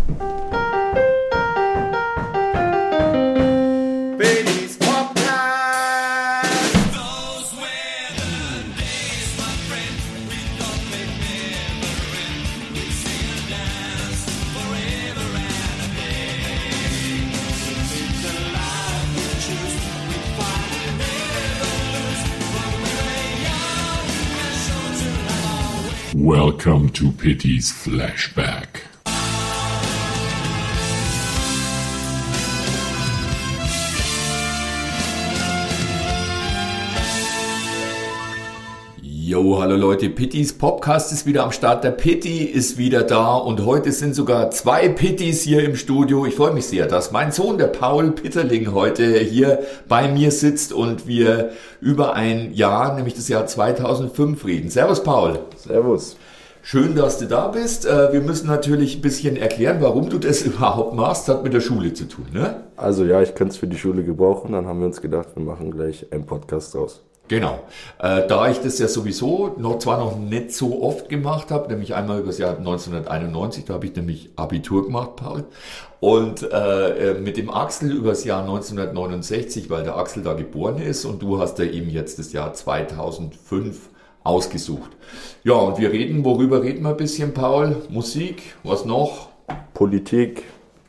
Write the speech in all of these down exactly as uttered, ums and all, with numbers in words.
Welcome to Pity's Flashback. Jo, hallo Leute, Pity's Podcast ist wieder am Start, der Pity ist wieder da und heute sind sogar zwei Pitys hier im Studio. Ich freue mich sehr, dass mein Sohn, der Paul Pitterling, heute hier bei mir sitzt und wir über ein Jahr, nämlich das Jahr zweitausendfünf, reden. Servus Paul. Servus. Schön, dass du da bist. Wir müssen natürlich ein bisschen erklären, warum du das überhaupt machst. Das hat mit der Schule zu tun, ne? Also ja, ich könnte es für die Schule gebrauchen, dann haben wir uns gedacht, wir machen gleich einen Podcast draus. Genau. Äh, da ich das ja sowieso noch zwar noch nicht so oft gemacht habe, nämlich einmal über das Jahr neunzehnhunderteinundneunzig, da habe ich nämlich Abitur gemacht, Paul, und äh, mit dem Axel über das Jahr neunzehnhundertneunundsechzig, weil der Axel da geboren ist und du hast ja eben jetzt das Jahr zweitausendfünf ausgesucht. Ja, und wir reden, worüber reden wir ein bisschen, Paul? Musik, was noch? Politik,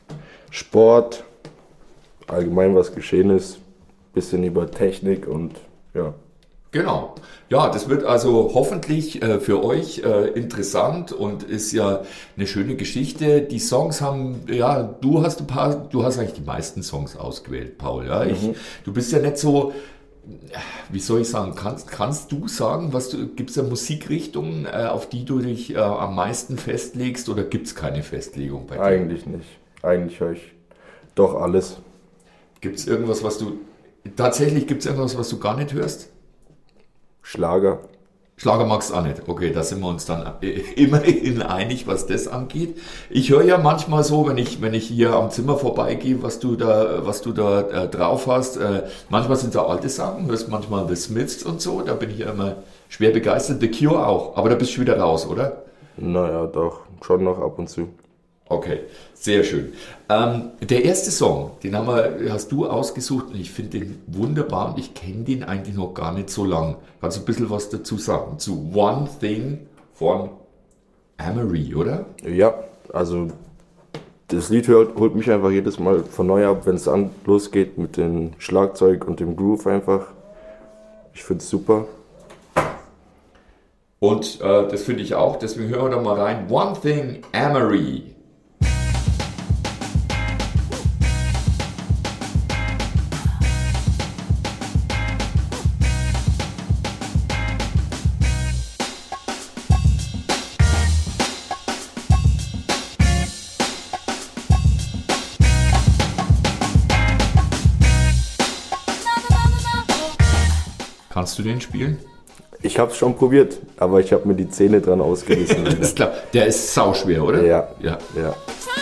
Sport, allgemein was geschehen ist, bisschen über Technik und ja. Genau. Ja, das wird also hoffentlich äh, für euch äh, interessant und ist ja eine schöne Geschichte. Die Songs haben, ja, du hast ein paar, du hast eigentlich die meisten Songs ausgewählt, Paul. Ja, ich, mhm. Du bist ja nicht so, wie soll ich sagen, kannst, kannst du sagen, was du, gibt's da Musikrichtungen, äh, auf die du dich äh, am meisten festlegst oder gibt's keine Festlegung bei dir? Eigentlich nicht. Eigentlich höre ich doch alles. Gibt's irgendwas, was du, tatsächlich gibt's irgendwas, was du gar nicht hörst? Schlager. Schlager magst du auch nicht. Okay, da sind wir uns dann immerhin einig, was das angeht. Ich höre ja manchmal so, wenn ich wenn ich hier am Zimmer vorbeigehe, was du da was du da äh, drauf hast. Äh, manchmal sind da alte Sachen, hörst manchmal The Smiths und so. Da bin ich ja immer schwer begeistert. The Cure auch. Aber da bist du wieder raus, oder? Naja, doch. Schon noch ab und zu. Okay, sehr schön. Ähm, der erste Song, den haben wir, hast du ausgesucht und ich finde den wunderbar und ich kenne den eigentlich noch gar nicht so lang. Kannst du ein bisschen was dazu sagen? Zu One Thing von Amory, oder? Ja, also das Lied holt, holt mich einfach jedes Mal von neu ab, wenn es an losgeht mit dem Schlagzeug und dem Groove einfach. Ich finde es super. Und äh, das finde ich auch, deswegen hören wir da mal rein. One Thing, Amory. Kannst du den spielen? Ich habe es schon probiert, aber ich habe mir die Zähne dran ausgerissen. Das ist klar. Der ist sauschwer, oder? Ja. Ja. ja.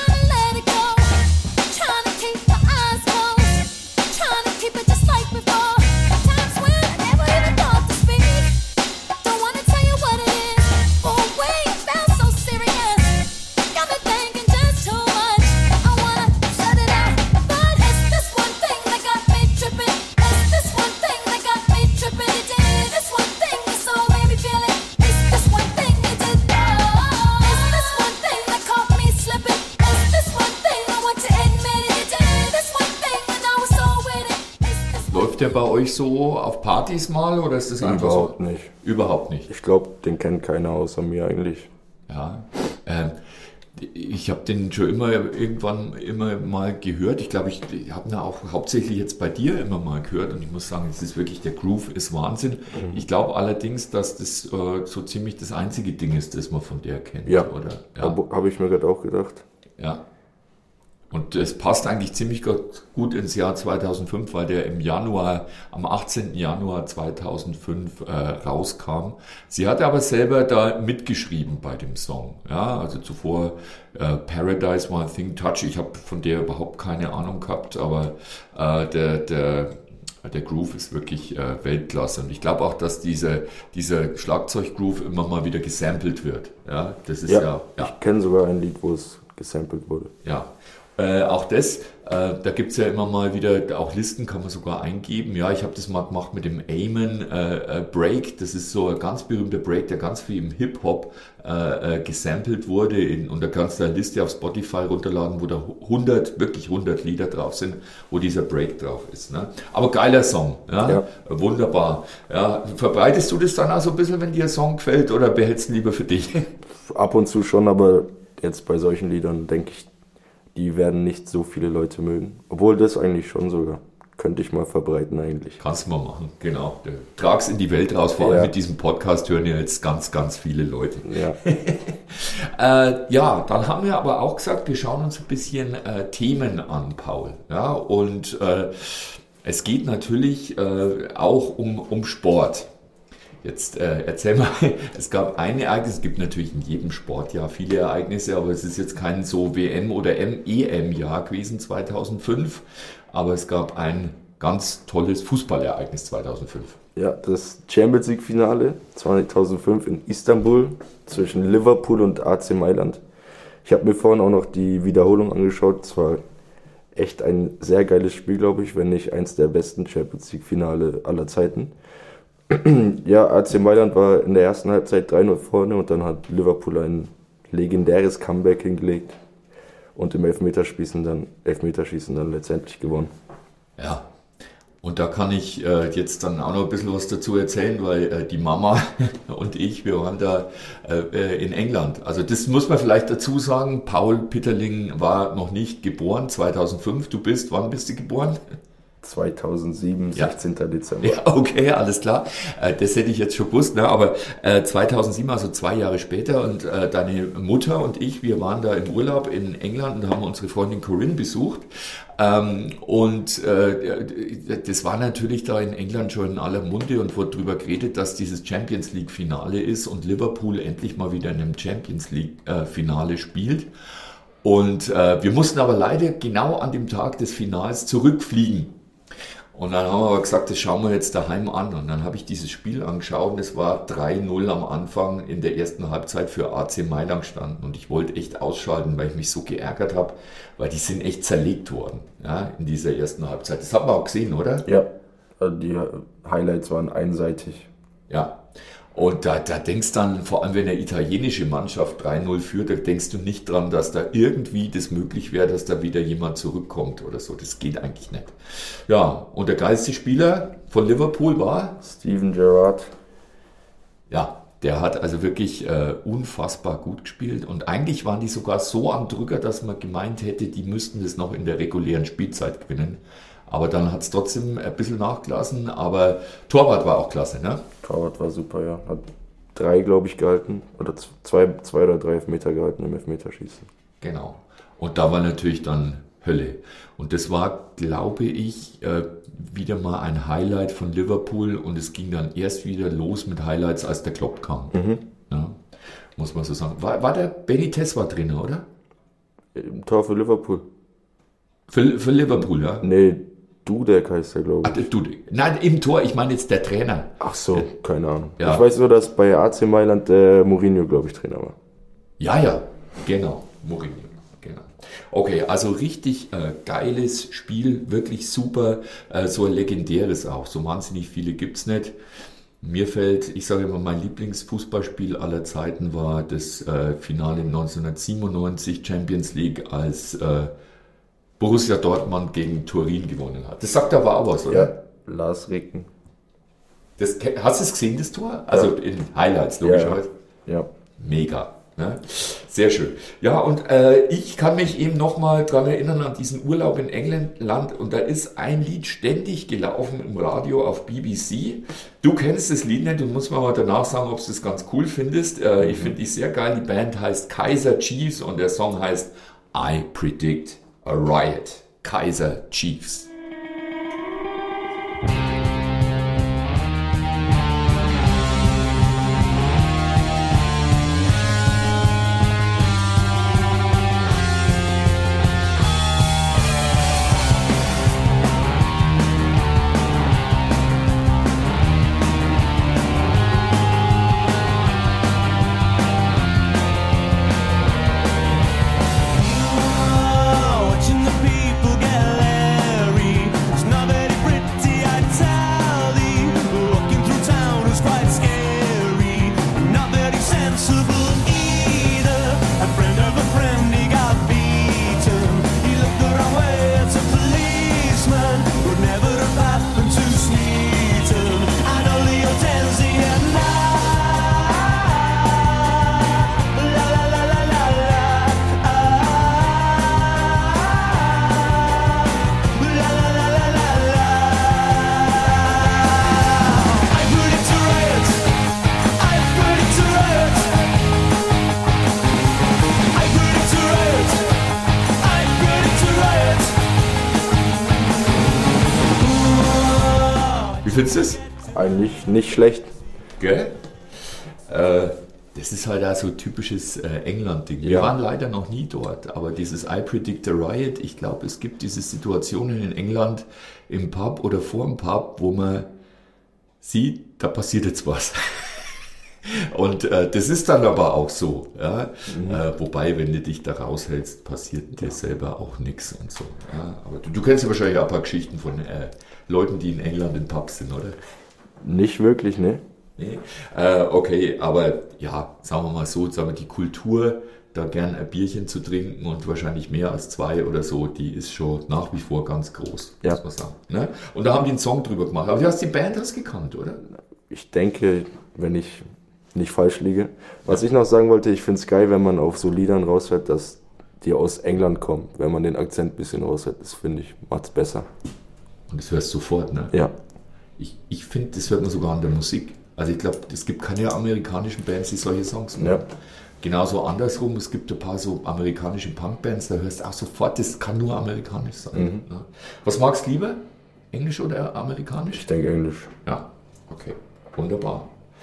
Der bei euch so auf Partys mal oder ist das einfach Überhaupt so? nicht. Überhaupt nicht. Ich glaube, den kennt keiner außer mir eigentlich. Ja, ähm, ich habe den schon immer irgendwann immer mal gehört. Ich glaube, ich habe ihn auch hauptsächlich jetzt bei dir immer mal gehört und ich muss sagen, es ist wirklich, der Groove ist Wahnsinn. Mhm. Ich glaube allerdings, dass das äh, so ziemlich das einzige Ding ist, das man von der kennt. Ja, oder? Ja. Habe hab ich mir gerade auch gedacht. Ja. Und es passt eigentlich ziemlich gut ins Jahr zweitausendfünf, weil der im Januar, am achtzehnten Januar zweitausendfünf äh, rauskam. Sie hat aber selber da mitgeschrieben bei dem Song. Ja, also zuvor äh, Paradise One Thing Touch. Ich habe von der überhaupt keine Ahnung gehabt, aber äh, der, der, der Groove ist wirklich äh, Weltklasse. Und ich glaube auch, dass diese, dieser Schlagzeug-Groove immer mal wieder gesampelt wird. Ja, das ist ja. ja, ja. Ich kenne sogar ein Lied, wo es gesampelt wurde. Ja, äh, auch das, äh, da gibt es ja immer mal wieder, auch Listen kann man sogar eingeben. Ja, ich habe das mal gemacht mit dem Amen äh, Break. Das ist so ein ganz berühmter Break, der ganz viel im Hip-Hop äh, äh, gesampelt wurde. In, und da kannst du eine Liste auf Spotify runterladen, wo da hundert, wirklich hundert Lieder drauf sind, wo dieser Break drauf ist. Ne? Aber geiler Song, ja? Ja. Wunderbar. Ja, verbreitest du das dann auch so ein bisschen, wenn dir ein Song gefällt, oder behältst du ihn lieber für dich? Ab und zu schon, aber jetzt bei solchen Liedern denke ich, die werden nicht so viele Leute mögen. Obwohl das eigentlich schon sogar. Könnte ich mal verbreiten eigentlich. Kannst du mal machen, genau. Trag's in die Welt raus, vor allem Ja. mit diesem Podcast hören ja jetzt ganz, ganz viele Leute. Ja. Äh, ja, dann haben wir aber auch gesagt, wir schauen uns ein bisschen äh, Themen an, Paul. Ja, und äh, es geht natürlich äh, auch um, um Sport. Jetzt äh, erzähl mal, es gab ein Ereignis, es gibt natürlich in jedem Sportjahr viele Ereignisse, aber es ist jetzt kein so W M- oder E M-Jahr gewesen zweitausendfünf, aber es gab ein ganz tolles Fußballereignis zweitausendfünf. Ja, das Champions League Finale zweitausendfünf in Istanbul zwischen Liverpool und A C Mailand. Ich habe mir vorhin auch noch die Wiederholung angeschaut. Es war echt ein sehr geiles Spiel, glaube ich, wenn nicht eins der besten Champions League Finale aller Zeiten. Ja, A C Mailand war in der ersten Halbzeit drei null vorne und dann hat Liverpool ein legendäres Comeback hingelegt und im Elfmeterschießen dann, Elfmeterschießen dann letztendlich gewonnen. Ja, und da kann ich äh, jetzt dann auch noch ein bisschen was dazu erzählen, weil äh, die Mama und ich, wir waren da äh, in England. Also das muss man vielleicht dazu sagen, Paul Pitterling war noch nicht geboren, zweitausendfünf. Du bist, wann bist du geboren? zweitausendsieben, Ja. sechzehnten Dezember. Ja, okay, alles klar. Äh, das hätte ich jetzt schon gewusst, ne? Aber äh, zweitausendsieben, also zwei Jahre später, und äh, deine Mutter und ich, wir waren da im Urlaub in England und haben unsere Freundin Corinne besucht. Ähm, und äh, das war natürlich da in England schon in aller Munde und wurde drüber geredet, dass dieses Champions League Finale ist und Liverpool endlich mal wieder in einem Champions League äh, Finale spielt. Und äh, wir mussten aber leider genau an dem Tag des Finals zurückfliegen. Und dann haben wir aber gesagt, das schauen wir jetzt daheim an. Und dann habe ich dieses Spiel angeschaut und es war drei null am Anfang in der ersten Halbzeit für A C Mailand standen. Und ich wollte echt ausschalten, weil ich mich so geärgert habe, weil die sind echt zerlegt worden, ja, in dieser ersten Halbzeit. Das hat man auch gesehen, oder? Ja, also die Highlights waren einseitig. Ja. Und da, da denkst dann, vor allem wenn eine italienische Mannschaft drei null führt, da denkst du nicht dran, dass da irgendwie das möglich wäre, dass da wieder jemand zurückkommt oder so. Das geht eigentlich nicht. Ja, und der geilste Spieler von Liverpool war? Steven Gerrard. Ja, der hat also wirklich äh, unfassbar gut gespielt. Und eigentlich waren die sogar so am Drücker, dass man gemeint hätte, die müssten das noch in der regulären Spielzeit gewinnen. Aber dann hat es trotzdem ein bisschen nachgelassen. Aber Torwart war auch klasse, ne? Torwart war super, ja. Hat drei, glaube ich, gehalten. Oder zwei, zwei oder drei Elfmeter gehalten im Elfmeterschießen. Genau. Und da war natürlich dann Hölle. Und das war, glaube ich, äh, wieder mal ein Highlight von Liverpool. Und es ging dann erst wieder los mit Highlights, als der Klopp kam. Mhm. Ja, muss man so sagen. War, war der Benitez war drin, oder? Im Tor für Liverpool. Für, für Liverpool, ja? Nee, Dudek heißt der, glaube Ach, ich. du, nein, im Tor, ich meine jetzt der Trainer. Ach so, keine Ahnung. Ja. Ich weiß nur, dass bei A C Mailand der Mourinho, glaube ich, Trainer war. Ja, ja, genau, Mourinho, genau. Okay, also richtig äh, geiles Spiel, wirklich super, äh, so ein legendäres auch, so wahnsinnig viele gibt's nicht. Mir fällt, ich sage immer, mein Lieblingsfußballspiel aller Zeiten war das äh, Finale neunzehnhundertsiebenundneunzig Champions League, als äh, Borussia Dortmund gegen Turin gewonnen hat. Das sagt aber auch was, oder? Ja, Lars Ricken. Das, hast du es gesehen, das Tor? Also in Highlights, logischerweise. Ja. Mega. Ne? Sehr schön. Ja, und äh, ich kann mich eben nochmal dran erinnern an diesen Urlaub in England, und da ist ein Lied ständig gelaufen im Radio auf B B C. Du kennst das Lied nicht, du musst mir mal danach sagen, ob du es ganz cool findest. Äh, ich finde die sehr geil. Die Band heißt Kaiser Chiefs und der Song heißt I Predict a Riot. Kaiser Chiefs. findest du es? Eigentlich nicht schlecht. Gell? Äh, das ist halt auch so ein typisches äh, England-Ding. Wir Ja. waren leider noch nie dort, aber dieses I Predict a Riot, ich glaube, es gibt diese Situationen in England im Pub oder vor dem Pub, wo man sieht, da passiert jetzt was. Und äh, das ist dann aber auch so. Ja? Mhm. Äh, wobei, wenn du dich da raushältst, passiert dir selber auch nichts und so. Ja? Aber du, du kennst ja wahrscheinlich auch ein paar Geschichten von äh, Leuten, die in England in Pubs sind, oder? Nicht wirklich, ne? Nee. Äh, okay, aber ja, sagen wir mal so, sagen wir, die Kultur, da gern ein Bierchen zu trinken und wahrscheinlich mehr als zwei oder so, die ist schon nach wie vor ganz groß, Ja. muss man sagen. Ne? Und da haben die einen Song drüber gemacht. Aber du hast die Band hast gekannt, oder? Ich denke, wenn ich nicht falsch liege. Was ich noch sagen wollte, ich finde es geil, wenn man auf so Liedern raushört, dass die aus England kommen. Wenn man den Akzent ein bisschen raushört, das finde ich, macht es besser. Und das hörst du sofort, ne? Ja. Ich, ich finde, das hört man sogar an der Musik. Also ich glaube, es gibt keine amerikanischen Bands, die solche Songs machen. Ja. Genauso andersrum, es gibt ein paar so amerikanische Punkbands, da hörst du auch sofort, das kann nur amerikanisch sein. Mhm. Ne? Was magst du lieber? Englisch oder amerikanisch? Ich denke Englisch. Ja, okay, wunderbar.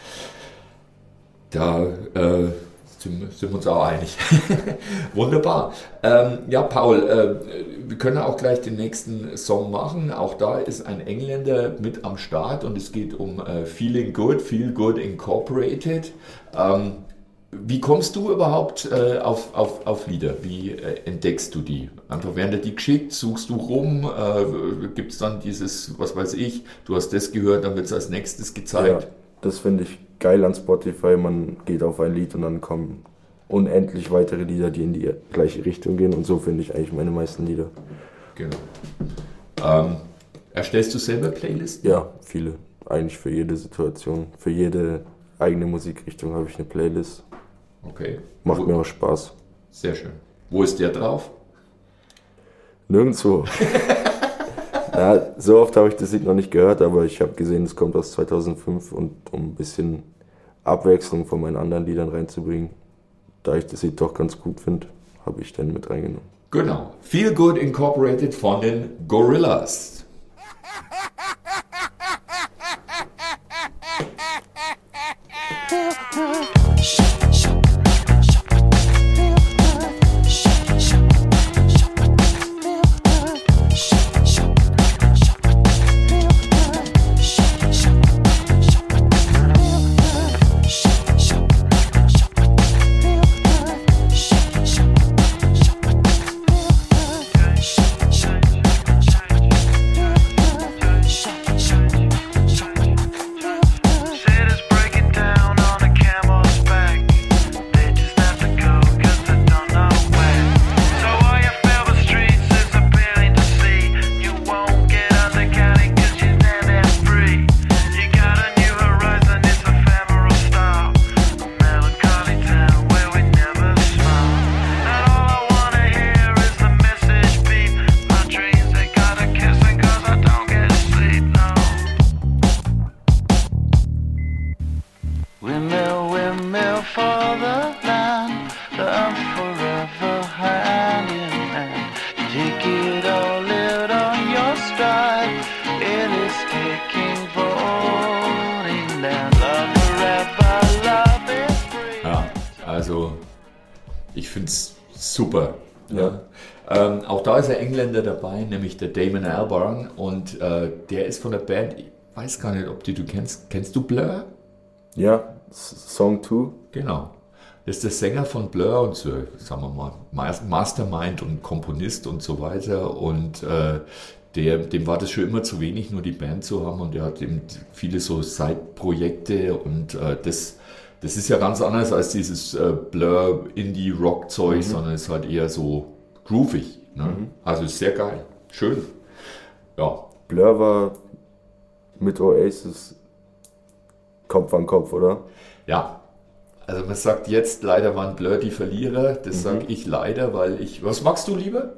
Da äh, sind, sind wir uns auch einig. Wunderbar. Ähm, ja, Paul, äh, wir können auch gleich den nächsten Song machen. Auch da ist ein Engländer mit am Start und es geht um äh, Feeling Good, Feel Good Incorporated. Ähm, wie kommst du überhaupt äh, auf, auf, auf Lieder? Wie äh, entdeckst du die? Einfach werden dir die geschickt, suchst du rum, äh, gibt es dann dieses, was weiß ich, du hast das gehört, dann wird es als nächstes gezeigt. Ja, das finde ich geil an Spotify. Man geht auf ein Lied und dann kommen unendlich weitere Lieder, die in die gleiche Richtung gehen. Und so finde ich eigentlich meine meisten Lieder. Genau. Ähm, erstellst du selber Playlisten? Ja, viele. Eigentlich für jede Situation. Für jede eigene Musikrichtung habe ich eine Playlist. Okay. Macht Wo, mir auch Spaß. Sehr schön. Wo ist der drauf? Nirgendwo. Ja, so oft habe ich das Lied noch nicht gehört, aber ich habe gesehen, es kommt aus zweitausendfünf und um ein bisschen Abwechslung von meinen anderen Liedern reinzubringen, da ich das Lied doch ganz gut finde, habe ich den mit reingenommen. Genau. Feel Good Incorporated von den Gorillaz. Also, ich finde es super. Ja. Ja. Ähm, auch da ist ein Engländer dabei, nämlich der Damon Albarn. Und äh, der ist von der Band, ich weiß gar nicht, ob die du kennst. Kennst du Blur? Ja, Song zwei. Genau. Das ist der Sänger von Blur und so, sagen wir mal, Mastermind und Komponist und so weiter. Und äh, der, dem war das schon immer zu wenig, nur die Band zu haben. Und er hat eben viele so Side-Projekte und äh, das... Das ist ja ganz anders als dieses äh, Blur-Indie-Rock-Zeug, mhm. sondern es ist halt eher so groovig. Ne? Mhm. Also ist sehr geil. Schön. Ja. Blur war mit Oasis Kopf an Kopf, oder? Ja. Also man sagt jetzt, leider waren Blur die Verlierer. Das mhm. sage ich leider, weil ich... Was magst du lieber?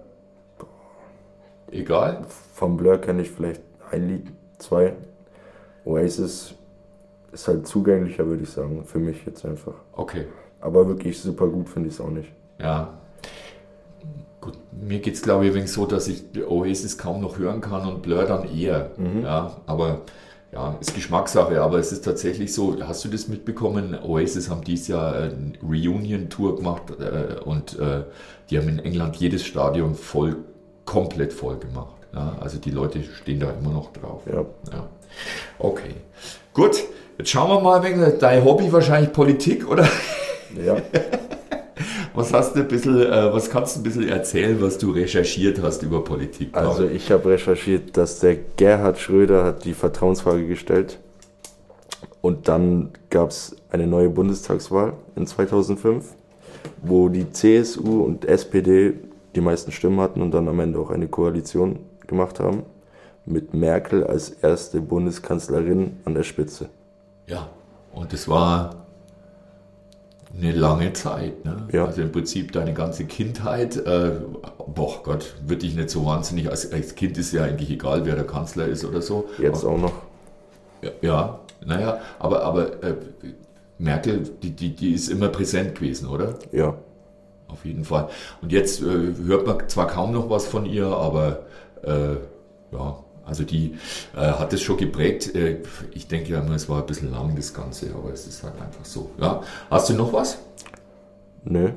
Egal. Vom Blur kenne ich vielleicht ein Lied, zwei. Oasis... ist halt zugänglicher, würde ich sagen, für mich jetzt einfach. Okay. Aber wirklich super gut finde ich es auch nicht. Ja. Gut, mir geht es glaube ich ein wenig so, dass ich Oasis kaum noch hören kann und Blur dann eher. Mhm. Ja, aber ja, ist Geschmackssache, aber es ist tatsächlich so, hast du das mitbekommen? Oasis haben dieses Jahr eine Reunion-Tour gemacht äh, und äh, die haben in England jedes Stadion voll, komplett voll gemacht. Ja? Also die Leute stehen da immer noch drauf. Ja. Ja. Okay, gut, jetzt schauen wir mal, wegen dein Hobby wahrscheinlich Politik, oder? Ja. Was hast du ein bisschen, äh, was kannst du ein bisschen erzählen, was du recherchiert hast über Politik? Also ich habe recherchiert, dass der Gerhard Schröder hat die Vertrauensfrage gestellt und dann gab es eine neue Bundestagswahl in zweitausendfünf, wo die C S U und S P D die meisten Stimmen hatten und dann am Ende auch eine Koalition gemacht haben mit Merkel als erste Bundeskanzlerin an der Spitze. Ja, und das war eine lange Zeit, ne? Ja. Also im Prinzip deine ganze Kindheit, äh, boah Gott, wird dich nicht so wahnsinnig, als, als Kind ist ja eigentlich egal, wer der Kanzler ist oder so. Jetzt aber, auch noch. Ja, ja, naja, aber, aber äh, Merkel, die, die, die ist immer präsent gewesen, oder? Ja. Auf jeden Fall. Und jetzt äh, hört man zwar kaum noch was von ihr, aber äh, ja, also die äh, hat es schon geprägt. Äh, ich denke ja immer, es war ein bisschen lang das Ganze, aber es ist halt einfach so. Ja. Hast du noch was? Nö.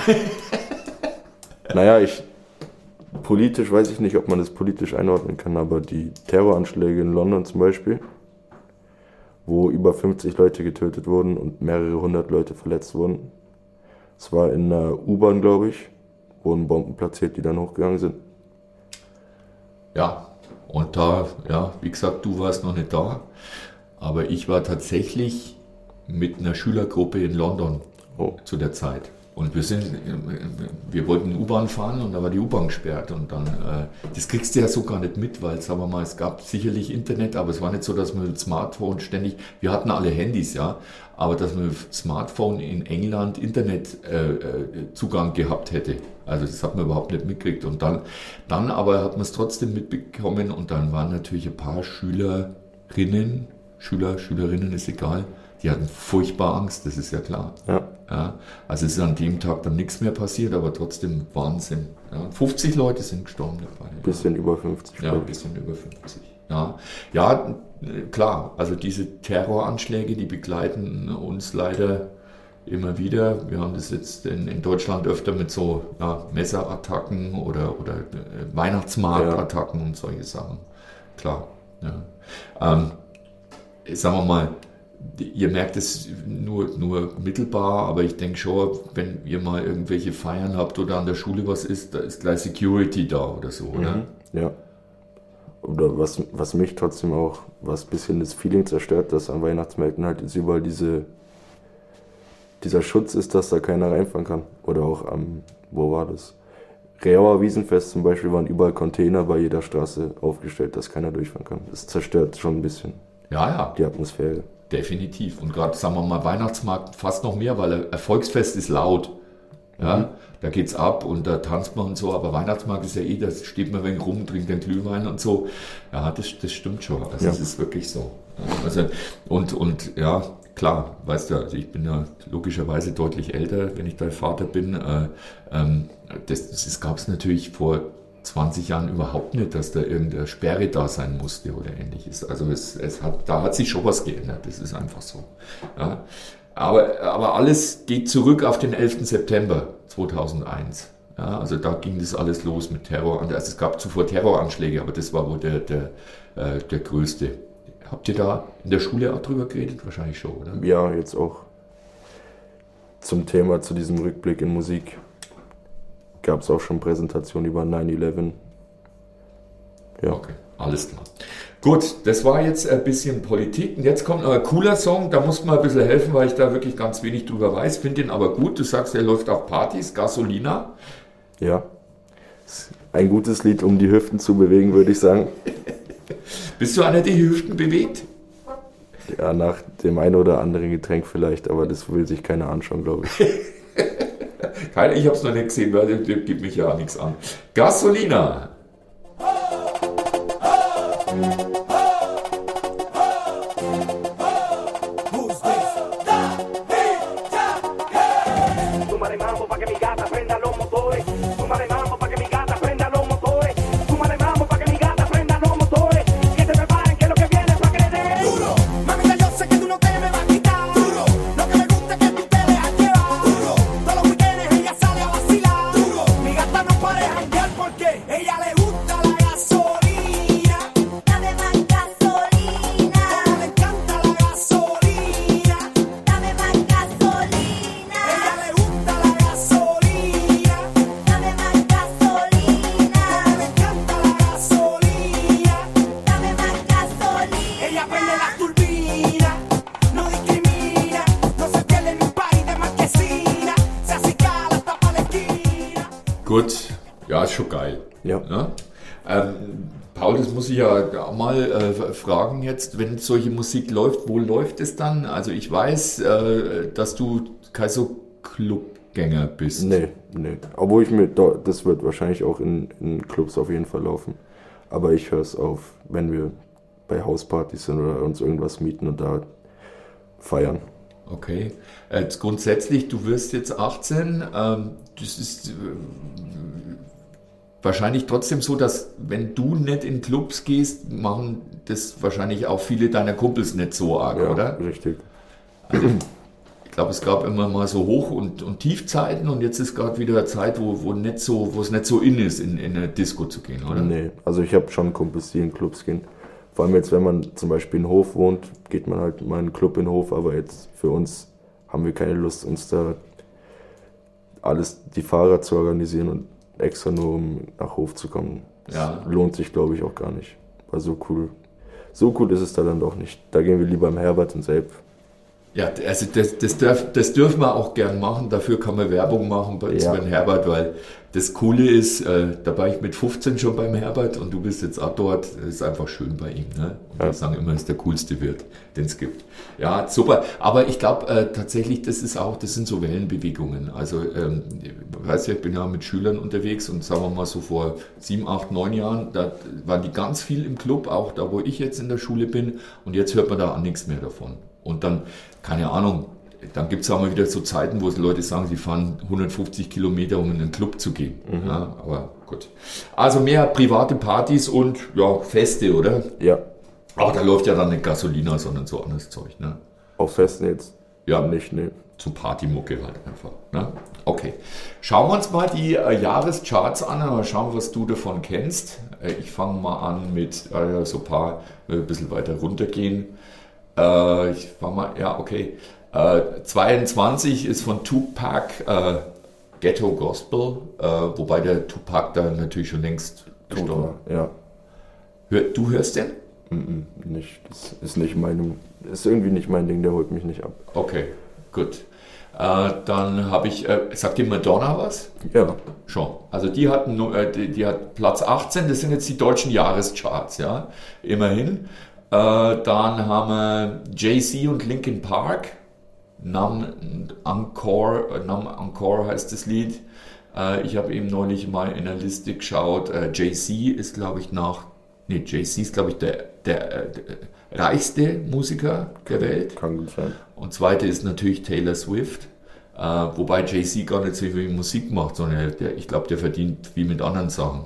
Naja, ich politisch weiß ich nicht, ob man das politisch einordnen kann, aber die Terroranschläge in London zum Beispiel, wo über fünfzig Leute getötet wurden und mehrere hundert Leute verletzt wurden. Es war in einer U-Bahn, glaube ich, wurden Bomben platziert, die dann hochgegangen sind. Ja, und da, ja, wie gesagt, du warst noch nicht da, aber ich war tatsächlich mit einer Schülergruppe in London Oh. zu der Zeit. Und wir sind, wir wollten U-Bahn fahren und da war die U-Bahn gesperrt und dann, äh, das kriegst du ja so gar nicht mit, weil, sagen wir mal, es gab sicherlich Internet, aber es war nicht so, dass man mit Smartphone ständig, wir hatten alle Handys, ja, aber dass man mit Smartphone in England Internetzugang äh, gehabt hätte. Also das hat man überhaupt nicht mitgekriegt und dann, dann aber hat man es trotzdem mitbekommen und dann waren natürlich ein paar Schülerinnen, Schüler, Schülerinnen ist egal, die hatten furchtbar Angst, das ist ja klar. Ja. Ja, also es ist an dem Tag dann nichts mehr passiert, aber trotzdem Wahnsinn. Ja, fünfzig Leute sind gestorben dabei. Bisschen über fünfzig. Ja, ein bisschen über fünfzig. Ja, ja, klar, also diese Terroranschläge, die begleiten uns leider immer wieder. Wir haben das jetzt in, in Deutschland öfter mit so ja, Messerattacken oder, oder äh, Weihnachtsmarktattacken ja. und solche Sachen. Klar. Ja. Ähm, sagen wir mal, ihr merkt es nur, nur mittelbar, aber ich denke schon, wenn ihr mal irgendwelche Feiern habt oder an der Schule was ist, da ist gleich Security da oder so, oder? Mhm. Ja. Oder was, was mich trotzdem auch, was ein bisschen das Feeling zerstört, dass an Weihnachtsmärkten halt jetzt überall diese, dieser Schutz ist, dass da keiner reinfahren kann. Oder auch am, wo war das? Reauer Wiesenfest zum Beispiel waren überall Container bei jeder Straße aufgestellt, dass keiner durchfahren kann. Das zerstört schon ein bisschen Ja, ja, die Atmosphäre. definitiv. Und gerade, sagen wir mal, Weihnachtsmarkt fast noch mehr, weil Erfolgsfest ist laut. Ja, Mhm. da geht's ab und da tanzt man und so, aber Weihnachtsmarkt ist ja eh, da steht man ein wenig rum, trinkt den Glühwein und so. Ja, das, das stimmt schon. Also Ja. das ist wirklich so. Ja, also, und, und ja, klar, weißt du, also ich bin ja logischerweise deutlich älter, wenn ich dein Vater bin. Äh, ähm, das das gab es natürlich vor zwanzig Jahren überhaupt nicht, dass da irgendeine Sperre da sein musste oder ähnliches. Also es, es hat, da hat sich schon was geändert, das ist einfach so. Ja. Aber, aber alles geht zurück auf den elften September zweitausendeins. Ja, also da ging das alles los mit Terror. Also es gab zuvor Terroranschläge, aber das war wohl der, der, äh, der größte. Habt ihr da in der Schule auch drüber geredet? Wahrscheinlich schon, oder? Ja, jetzt auch zum Thema, zu diesem Rückblick in Musik, gab es auch schon Präsentationen über neun elf. Ja. Okay, alles klar. Gut, das war jetzt ein bisschen Politik. Und jetzt kommt noch ein cooler Song, da muss man ein bisschen helfen, weil ich da wirklich ganz wenig drüber weiß. Finde ihn aber gut. Du sagst, er läuft auf Partys, Gasolina. Ja. Ist ein gutes Lied, um die Hüften zu bewegen, würde ich sagen. Bist du einer, der die Hüften bewegt? Ja, nach dem einen oder anderen Getränk vielleicht, aber das will sich keiner anschauen, glaube ich. Keiner, ich habe es noch nicht gesehen, weil der gibt mich ja nichts an. Gasolina. Súmale mambo pa' que mi gata prenda los motores. Súmale mambo pa' que mi gata prenda los motores. Súmale mambo pa' que mi gata prenda los motores. Que se preparen que lo que viene es pa' que le den. geil. Ja. Ja? Ähm, Paul, das muss ich ja auch mal äh, fragen jetzt, wenn solche Musik läuft, wo läuft es dann? Also ich weiß, äh, dass du kein so Clubgänger bist. Nee, nee. Obwohl ich mir, da- das wird wahrscheinlich auch in, in Clubs auf jeden Fall laufen. Aber ich höre es auf, wenn wir bei Hauspartys sind oder uns irgendwas mieten und da feiern. Okay. Äh, Jetzt grundsätzlich, du wirst jetzt achtzehn. Ähm, das ist äh, wahrscheinlich trotzdem so, dass wenn du nicht in Clubs gehst, machen das wahrscheinlich auch viele deiner Kumpels nicht so arg, Ja, oder? richtig. Ich glaube, es gab immer mal so Hoch- und, und Tiefzeiten und jetzt ist gerade wieder eine Zeit, wo, wo, nicht so, wo es nicht so in ist, in, in eine Disco zu gehen, oder? Nee, also ich habe schon Kumpels, die in Clubs gehen. Vor allem jetzt, wenn man zum Beispiel in Hof wohnt, geht man halt mal in einen Club in Hof, aber jetzt für uns haben wir keine Lust, uns da alles, die Fahrer zu organisieren und extra nur um nach Hof zu kommen. Das Ja. lohnt sich, glaube ich, auch gar nicht. War so cool. So cool ist es da dann doch nicht. Da gehen wir lieber im Herbert und Selb. Ja, also das, das, darf, das dürfen wir auch gern machen. Dafür kann man Werbung machen bei Ja. Sven Herbert, weil das Coole ist, äh, da war ich mit fünfzehn schon beim Herbert und du bist jetzt auch dort. Das ist einfach schön bei ihm. Ne? Und Ja. wir sagen immer, es ist der coolste Wirt, den es gibt. Ja, super. Aber ich glaube äh, tatsächlich, das ist auch, das sind so Wellenbewegungen. Also, ähm, ich weiß ja, ich bin ja mit Schülern unterwegs und sagen wir mal so vor sieben, acht, neun Jahren, da waren die ganz viel im Club, auch da, wo ich jetzt in der Schule bin. Und jetzt hört man da auch nichts mehr davon. Und dann, keine Ahnung, dann gibt es auch mal wieder so Zeiten, wo Leute sagen, sie fahren hundertfünfzig Kilometer, um in einen Club zu gehen. Ja, aber gut. Also mehr private Partys und ja, Feste, oder? Ja, Aber da läuft ja dann nicht Gasolina, sondern so anderes Zeug, ne? auf Festen jetzt Ja, nicht, ne. zum Partymucke halt einfach. Ne? Okay. Schauen wir uns mal die äh, Jahrescharts an, aber schauen, was du davon kennst. Äh, ich fange mal an mit äh, so ein paar, äh, ein bisschen weiter runtergehen. Äh, ich fange mal, ja, okay. Äh, zweiundzwanzig ist von Tupac äh, Ghetto Gospel, äh, wobei der Tupac da natürlich schon längst gestorben Oder, ja, Hör, Du hörst den? mhm, nicht. Das ist nicht meinem, ist irgendwie nicht mein Ding, der holt mich nicht ab. Okay, gut. Äh, dann habe ich, äh, sagt dir Madonna was? Ja, Schon. Also die hatten, nur- äh, die, die hat Platz achtzehn, das sind jetzt die deutschen Jahrescharts, ja, immerhin. Äh, dann haben wir Jay-Z und Linkin Park, Nam Encore, äh, Nam Encore heißt das Lied. Äh, ich habe eben neulich mal in der Liste geschaut, äh, Jay-Z ist, glaube ich, nach, nee, Jay-Z ist, glaube ich, der, der, äh, der reichste Musiker der Welt. kann gut sein. Und zweite ist natürlich Taylor Swift, äh, wobei Jay-Z gar nicht so viel Musik macht, sondern der, ich glaube, der verdient viel mit anderen Sachen.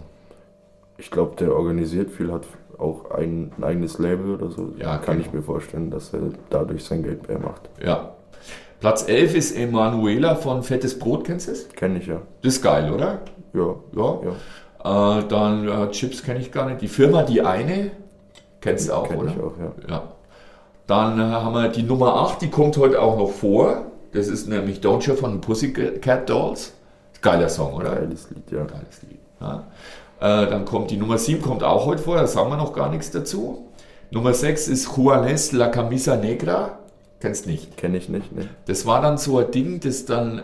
Ich glaube, der organisiert viel, hat auch ein, ein eigenes Label oder so. Ja, kann genau. ich mir vorstellen, dass er dadurch sein Geld mehr macht. Ja. Platz elf ist Emanuela von Fettes Brot, kennst du das? Kenne ich ja. Das ist geil, oder? Ja, Ja. ja. Äh, dann äh, Chips kenne ich gar nicht. Die Firma Die Eine, kennst du auch, Kenn oder? ich auch, ja. Ja. Dann äh, haben wir die Nummer acht, die kommt heute auch noch vor. Das ist nämlich Don't You von Pussycat Dolls. Geiler Song, oder? Geiles Lied, ja. Geiles Lied. Ja. Äh, dann kommt die Nummer sieben, kommt auch heute vor, da sagen wir noch gar nichts dazu. Nummer sechs ist Juanes La Camisa Negra. Kennst nicht. Kenne ich nicht, ne. Das war dann so ein Ding, das dann.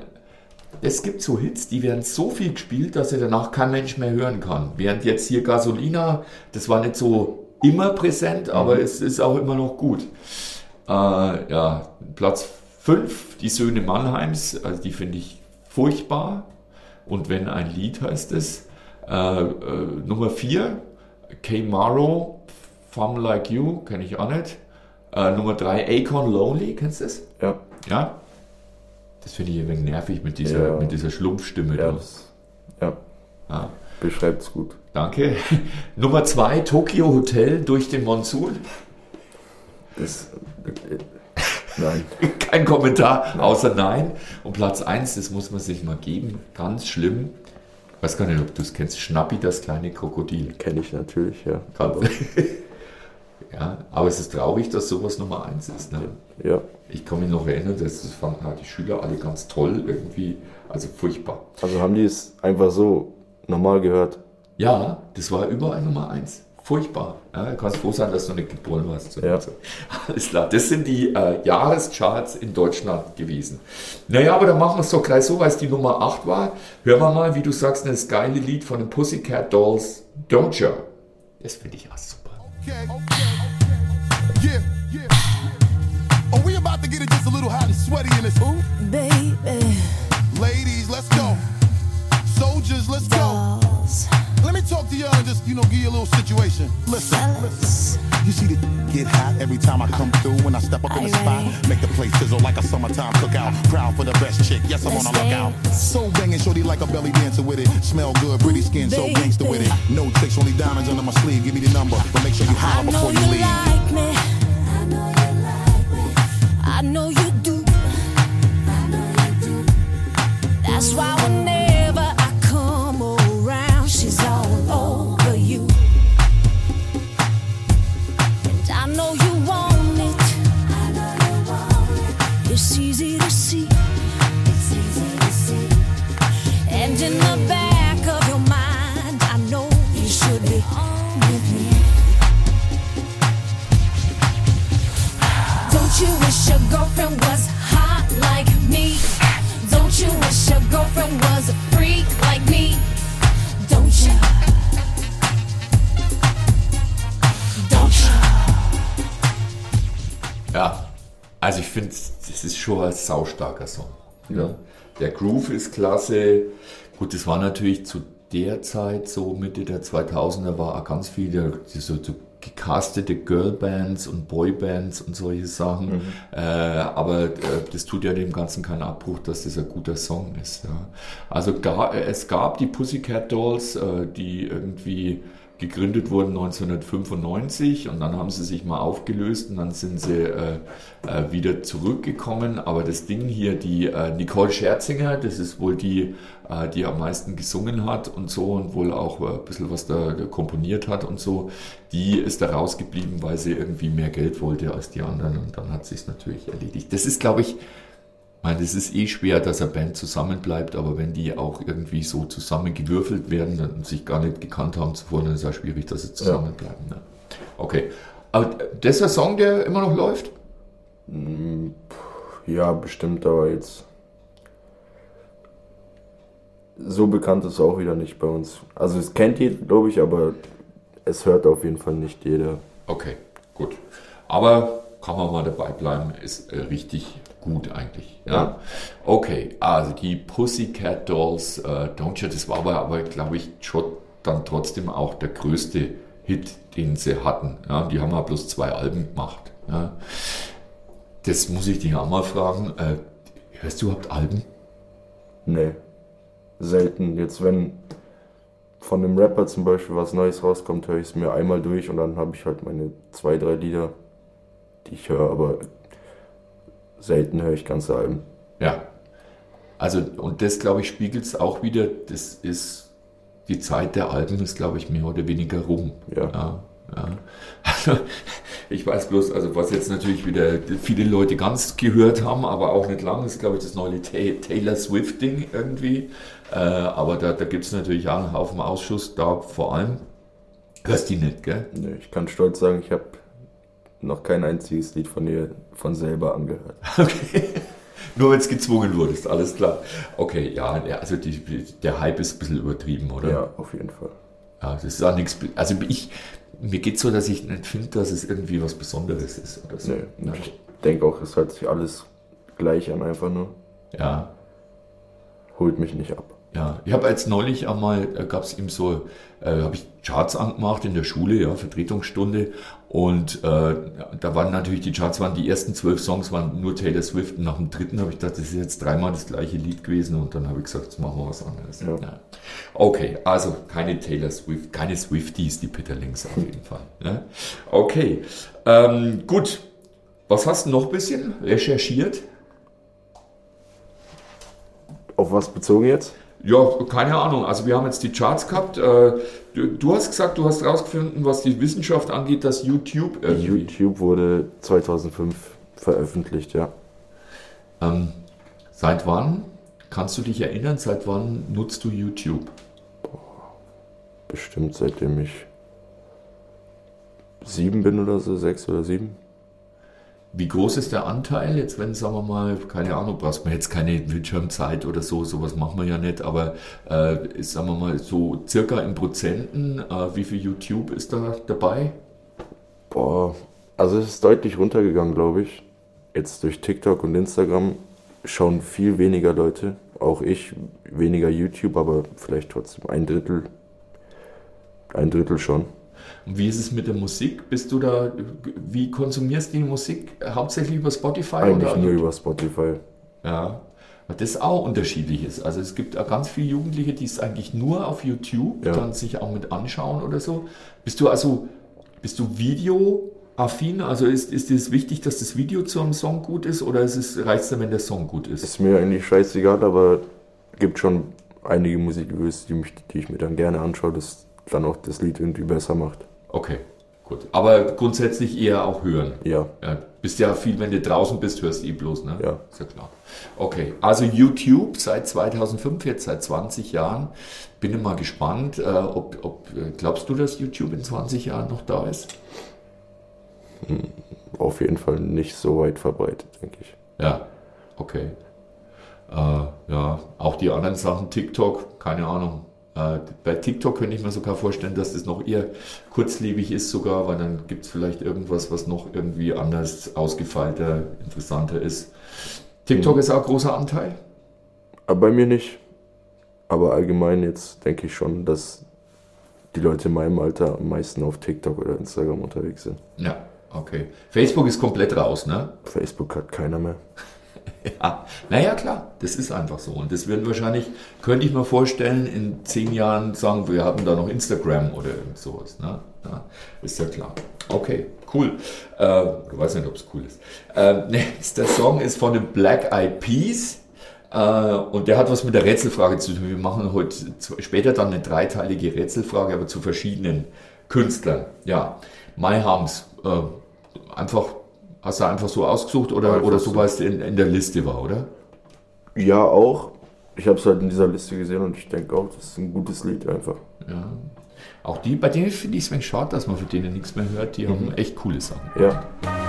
Es gibt so Hits, die werden so viel gespielt, dass sie danach kein Mensch mehr hören kann. Während jetzt hier Gasolina, das war nicht so immer präsent, aber es ist auch immer noch gut. Äh, ja, Platz fünf, die Söhne Mannheims, also die finde ich furchtbar. Und wenn ein Lied heißt es. Äh, äh, Nummer vier, K. Morrow, Femme Like You, kenne ich auch nicht. Äh, Nummer drei, Akon Lonely, kennst du das? Ja. Ja? Das finde ich ein wenig nervig mit dieser, Ja. mit dieser Schlumpfstimme. Ja, da. das, ja. Ja, beschreibt es gut. danke. Nummer zwei, Tokyo Hotel durch den Monsun. Das, äh, nein. Kein Kommentar, außer nein. Und Platz eins, das muss man sich mal geben, ganz schlimm. Ich weiß gar nicht, ob du es kennst, Schnappi, das kleine Krokodil. Kenne ich natürlich, ja. Aber, ja, aber es ist traurig, dass sowas Nummer eins ist. Ne? Ja. Ich kann mich noch erinnern, das fanden halt die Schüler alle ganz toll irgendwie, also furchtbar. Also haben die es einfach so normal gehört. Ja, das war überall Nummer eins. Furchtbar. Ja, du kannst froh sein, dass du nicht geboren warst. Ja. Alles klar. Das sind die äh, Jahrescharts in Deutschland gewesen. Naja, aber dann machen wir es doch gleich so, weil es die Nummer acht war. Hören wir mal, wie du sagst, das geile Lied von den Pussycat Dolls, Don't You. Das finde ich auch super. Okay, okay, yeah, yeah. Are we about to get it just a little hot and sweaty in this hoop? Baby, Ladies, let's go. Soldiers, let's go. dolls, Let me talk to y'all and just, you know, give you a little situation. Listen, fellas, you see the get hot every time I come through. When I step up in the spot, make the place sizzle like a summertime cookout. Proud for the best chick, yes, I'm on a lookout. So banging, shorty like a belly dancer with it. Smell good, pretty skin, so gangster with it. No tricks, only diamonds under my sleeve. Give me the number, but make sure you I holler know before you you leave. like me. I know you like me. I know you do. I know you do. That's why whenever I come around, she's all over you. And I know you want it. I know you want it. It's easy to see. It's easy to see. And in the back of your mind, I know you should be on with me. Don't you wish your girlfriend was hot like me? Don't you wish your girlfriend was a freak like me? Don't you? Don't you? Ja, also ich finde, das ist schon ein saustarker Song. Ja. Der Groove ist klasse. Gut, das war natürlich zu der Zeit, so Mitte der zweitausender, war auch ganz viel der, so, so gecastete Girlbands und Boybands und solche Sachen. Mhm. Äh, aber äh, das tut ja dem Ganzen keinen Abbruch, dass das ein guter Song ist. Ja. Also gar, äh, es gab die Pussycat Dolls, äh, die irgendwie gegründet wurden neunzehnhundertfünfundneunzig und dann haben sie sich mal aufgelöst und dann sind sie äh, äh, wieder zurückgekommen. Aber das Ding hier, die äh, Nicole Scherzinger, das ist wohl die, äh, die am meisten gesungen hat und so und wohl auch äh, ein bisschen was da, da komponiert hat und so, die ist da rausgeblieben, weil sie irgendwie mehr Geld wollte als die anderen und dann hat sie es natürlich erledigt. Das ist, glaube ich, Ich meine, es ist eh schwer, dass eine Band zusammenbleibt, aber wenn die auch irgendwie so zusammengewürfelt werden und sich gar nicht gekannt haben zuvor, dann ist es auch schwierig, dass sie zusammenbleiben. Ja. Ne? Okay. Aber das ist ein Song, der immer noch läuft? Ja, bestimmt, aber jetzt so bekannt ist es auch wieder nicht bei uns. Also es kennt jeder, glaube ich, aber es hört auf jeden Fall nicht jeder. Okay, gut. Aber kann man mal dabei bleiben, ist äh, richtig gut eigentlich. Ja? Ja. Okay, also die Pussycat Dolls, äh, Don't You, das war aber, aber glaube ich, schon dann trotzdem auch der größte Hit, den sie hatten. Ja? Die haben ja bloß zwei Alben gemacht. Ja? Das muss ich dich auch mal fragen. Äh, hörst du überhaupt Alben? Nee, selten. Jetzt, wenn von einem Rapper zum Beispiel was Neues rauskommt, höre ich es mir einmal durch und dann habe ich halt meine zwei, drei Lieder, die ich höre, aber selten höre ich ganze Alben. Ja, also und das, glaube ich, spiegelt es auch wieder, das ist, die Zeit der Alben ist, glaube ich, mehr oder weniger rum. Ja. Ja, ja. Also, ich weiß bloß, also was jetzt natürlich wieder viele Leute ganz gehört haben, aber auch nicht lang, ist, glaube ich, das neue Taylor Swift-Ding irgendwie. Äh, aber da, da gibt es natürlich auch einen Haufen Ausschuss, da vor allem. Hörst du die nicht, gell? Nee, ich kann stolz sagen, ich habe noch kein einziges Lied von ihr von selber angehört. Okay. Nur wenn es gezwungen wurdest, alles klar. Okay, ja, also die, der Hype ist ein bisschen übertrieben, oder? Ja, auf jeden Fall. Ja, das ist auch nichts. Also ich, mir geht es so, dass ich nicht finde, dass es irgendwie was Besonderes ist. Oder so. Nee, ich denke auch, es hört sich alles gleich an, einfach nur. Ja. Holt mich nicht ab. Ja, ich habe jetzt neulich einmal, äh, gab es eben so, äh, habe ich Charts angemacht in der Schule, ja, Vertretungsstunde und äh, da waren natürlich die Charts, waren die ersten zwölf Songs waren nur Taylor Swift und nach dem dritten habe ich gedacht, das ist jetzt dreimal das gleiche Lied gewesen und dann habe ich gesagt, jetzt machen wir was anderes. Ja. Ja. Okay, also keine Taylor Swift, keine Swifties, die Pitterlings auf jeden Fall. Ja. Okay, ähm, gut, was hast du noch ein bisschen recherchiert? Auf was bezogen jetzt? Ja, keine Ahnung. Also wir haben jetzt die Charts gehabt. Du, du hast gesagt, du hast herausgefunden, was die Wissenschaft angeht, dass YouTube irgendwie... YouTube wurde zweitausendfünf veröffentlicht, ja. Ähm, seit wann, kannst du dich erinnern, seit wann nutzt du YouTube? Bestimmt seitdem ich sieben bin oder so, sechs oder sieben. Wie groß ist der Anteil jetzt, wenn, sagen wir mal, keine Ahnung, brauchst man jetzt keine Bildschirmzeit oder so, sowas machen wir ja nicht, aber äh, ist, sagen wir mal, so circa in Prozenten, äh, wie viel YouTube ist da dabei? Boah, also es ist deutlich runtergegangen, glaube ich. Jetzt durch TikTok und Instagram schauen viel weniger Leute, auch ich, weniger YouTube, aber vielleicht trotzdem ein Drittel, ein Drittel schon. Und wie ist es mit der Musik? Bist du da, wie konsumierst du die Musik? Hauptsächlich über Spotify? Eigentlich oder? nur über Spotify. Ja, weil das auch unterschiedlich ist. Also es gibt auch ganz viele Jugendliche, die es eigentlich nur auf YouTube Ja. dann sich auch mit anschauen oder so. Bist du also, bist du videoaffin? Also ist, ist es wichtig, dass das Video zu einem Song gut ist oder ist es, reicht es dann, wenn der Song gut ist? Ist mir eigentlich scheißegal, aber gibt schon einige Musikvideos, die, mich, die ich mir dann gerne anschaue, das dann auch das Lied irgendwie besser macht. Okay, gut. Aber grundsätzlich eher auch hören. Ja. Ja, bist ja viel, wenn du draußen bist, hörst du eh bloß, ne? Ja. Ist ja klar. Okay, also YouTube seit zweitausendfünf, jetzt seit zwanzig Jahren. Bin ich mal gespannt, äh, ob, ob, glaubst du, dass YouTube in zwanzig Jahren noch da ist? Auf jeden Fall nicht so weit verbreitet, denke ich. Ja, okay. Äh, ja, auch die anderen Sachen, TikTok, keine Ahnung. Äh, bei TikTok könnte ich mir sogar vorstellen, dass das noch eher kurzlebig ist sogar, weil dann gibt es vielleicht irgendwas, was noch irgendwie anders ausgefeilter, interessanter ist. TikTok Mhm. ist auch ein großer Anteil? Aber bei mir nicht. Aber allgemein jetzt denke ich schon, dass die Leute in meinem Alter am meisten auf TikTok oder Instagram unterwegs sind. Ja, okay. Facebook ist komplett raus, ne? Facebook hat keiner mehr. Ja, naja, klar, das ist einfach so. Und das werden wahrscheinlich, könnte ich mir vorstellen, in zehn Jahren sagen, wir haben da noch Instagram oder irgend sowas. Ne? Ja, ist ja klar. Okay, cool. Äh, ich weiß nicht, ob es cool ist. Äh, nächster Song ist von den Black Eyed Peas. Äh, und der hat was mit der Rätselfrage zu tun. Wir machen heute später dann eine dreiteilige Rätselfrage, aber zu verschiedenen Künstlern. Ja, My Harms. Äh, einfach... Hast du einfach so ausgesucht oder, Einfach oder so, so. weil es in, in der Liste war, oder? Ja, auch. Ich habe es halt in dieser Liste gesehen und ich denke auch, das ist ein gutes Lied einfach. Ja. Auch die, bei denen finde ich es ein schade, dass man für denen nichts mehr hört. Die haben echt coole Sachen. Ja.